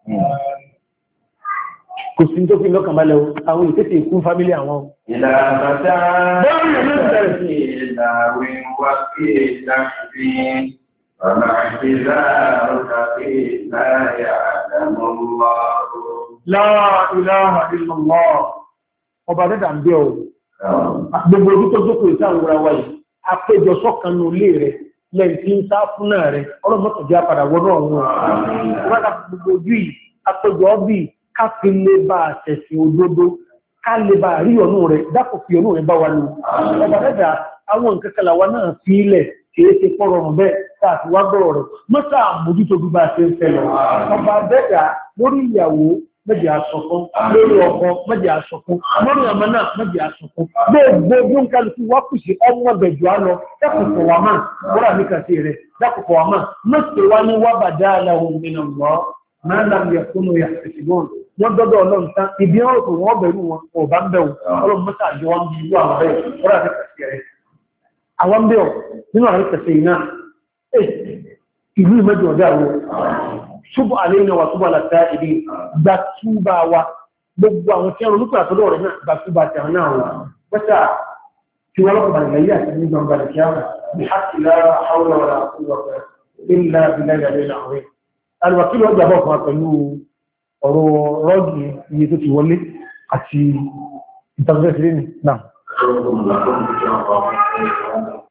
Kò sí tó fi lọ́kàn balẹ̀ àwọn ìtẹ́tẹ̀ ìkún fámílì àwọn. Ìlàbàtà sí ìlàwé wá sí ìdáṣí ọ̀nà ìlà òkàfí láyà àdàmọ́lá. La ilaha illallah. Ọba dẹ́dà ń bẹ́ ọ̀. Gbogbo ojú tó jókòó ìsáwọn ra wáyé. Àpéjọ sọ́kànnù ilé rẹ̀ lẹ́yìn tí ń sá fún náà rẹ̀ ọlọ́mọ́tò jẹ́ àpàdà wọ́n náà wọ́n wọ́n gbogbo ojú yìí àpéjọ bí ká fi lè bá àṣẹ̀sìn òdodo ká lè bá rí ọ̀nù rẹ̀ dákò fi ọ̀nù rẹ̀ bá wa lò ọba dẹ́dà àwọn nǹkan kan làwa náà fi ilẹ̀ kìí ṣe pọ̀rọ̀ ọ̀rùn bẹ́ẹ̀ káàkiri wá gbọ́rọ̀ rẹ̀ mọ́tà àmójútó bí bá ṣe ń fẹ́ lọ ọba dẹ́dà lórí ìyàwó méjì aṣọ̀kan lórí ọkọ méjì aṣọ̀kan lórí ọmọ náà méjì aṣọ̀kan gbogbo bí ó ń kálukú wá kù sí ọmọ bẹ̀jọ á lọ dákùnkọ̀ wà máa wọ́n àmì kàtí rẹ̀ dákùnkọ̀ wà máa mọ́sẹ̀ wá ní wábà dáadáa ohun mìíràn lọ máa lámì ẹ̀kúnnú yà ẹ̀sìgbọ́n wọ́n dọ́dọ̀ ọlọ́run tán ibi ọ̀rọ̀ tó wọ́n bẹ̀rù wọn ò bá ń bẹ̀rù ọlọ́run mọ́sà àjọ wọn bí irú àwọn bẹ́ẹ̀ wọ́n àmì kàtí rẹ̀ àwọn ń bẹ̀rù nínú àwọn kẹsẹ̀ iná ìlú ìmẹ́jọ ọ̀dá àwọn ṣubú àlẹ́yìn wa túbọ̀ àlàtà ìdí gbàtúbà wa gbogbo àwọn tí wọ́n olùkọ́ àtọ́lọ́ rẹ̀ náà gbàtúbà tí àwọn náà wọ́n pẹ́sà tí wọ́n lọ́pọ̀ bàrẹ̀ yìí àti ní gbọmgbà rẹ̀ kíá bí hàkìlá àwọ̀lọ́ wà láàkúwọ̀fẹ́ ilá bíláyà lẹ́nà àwẹ̀ alùwàkílọ̀ ọjà bọ̀ fún pẹ̀lú ọ̀rọ̀ rọ́ọ̀gì iye tó ti wọlé àti ìtàkùnfẹ́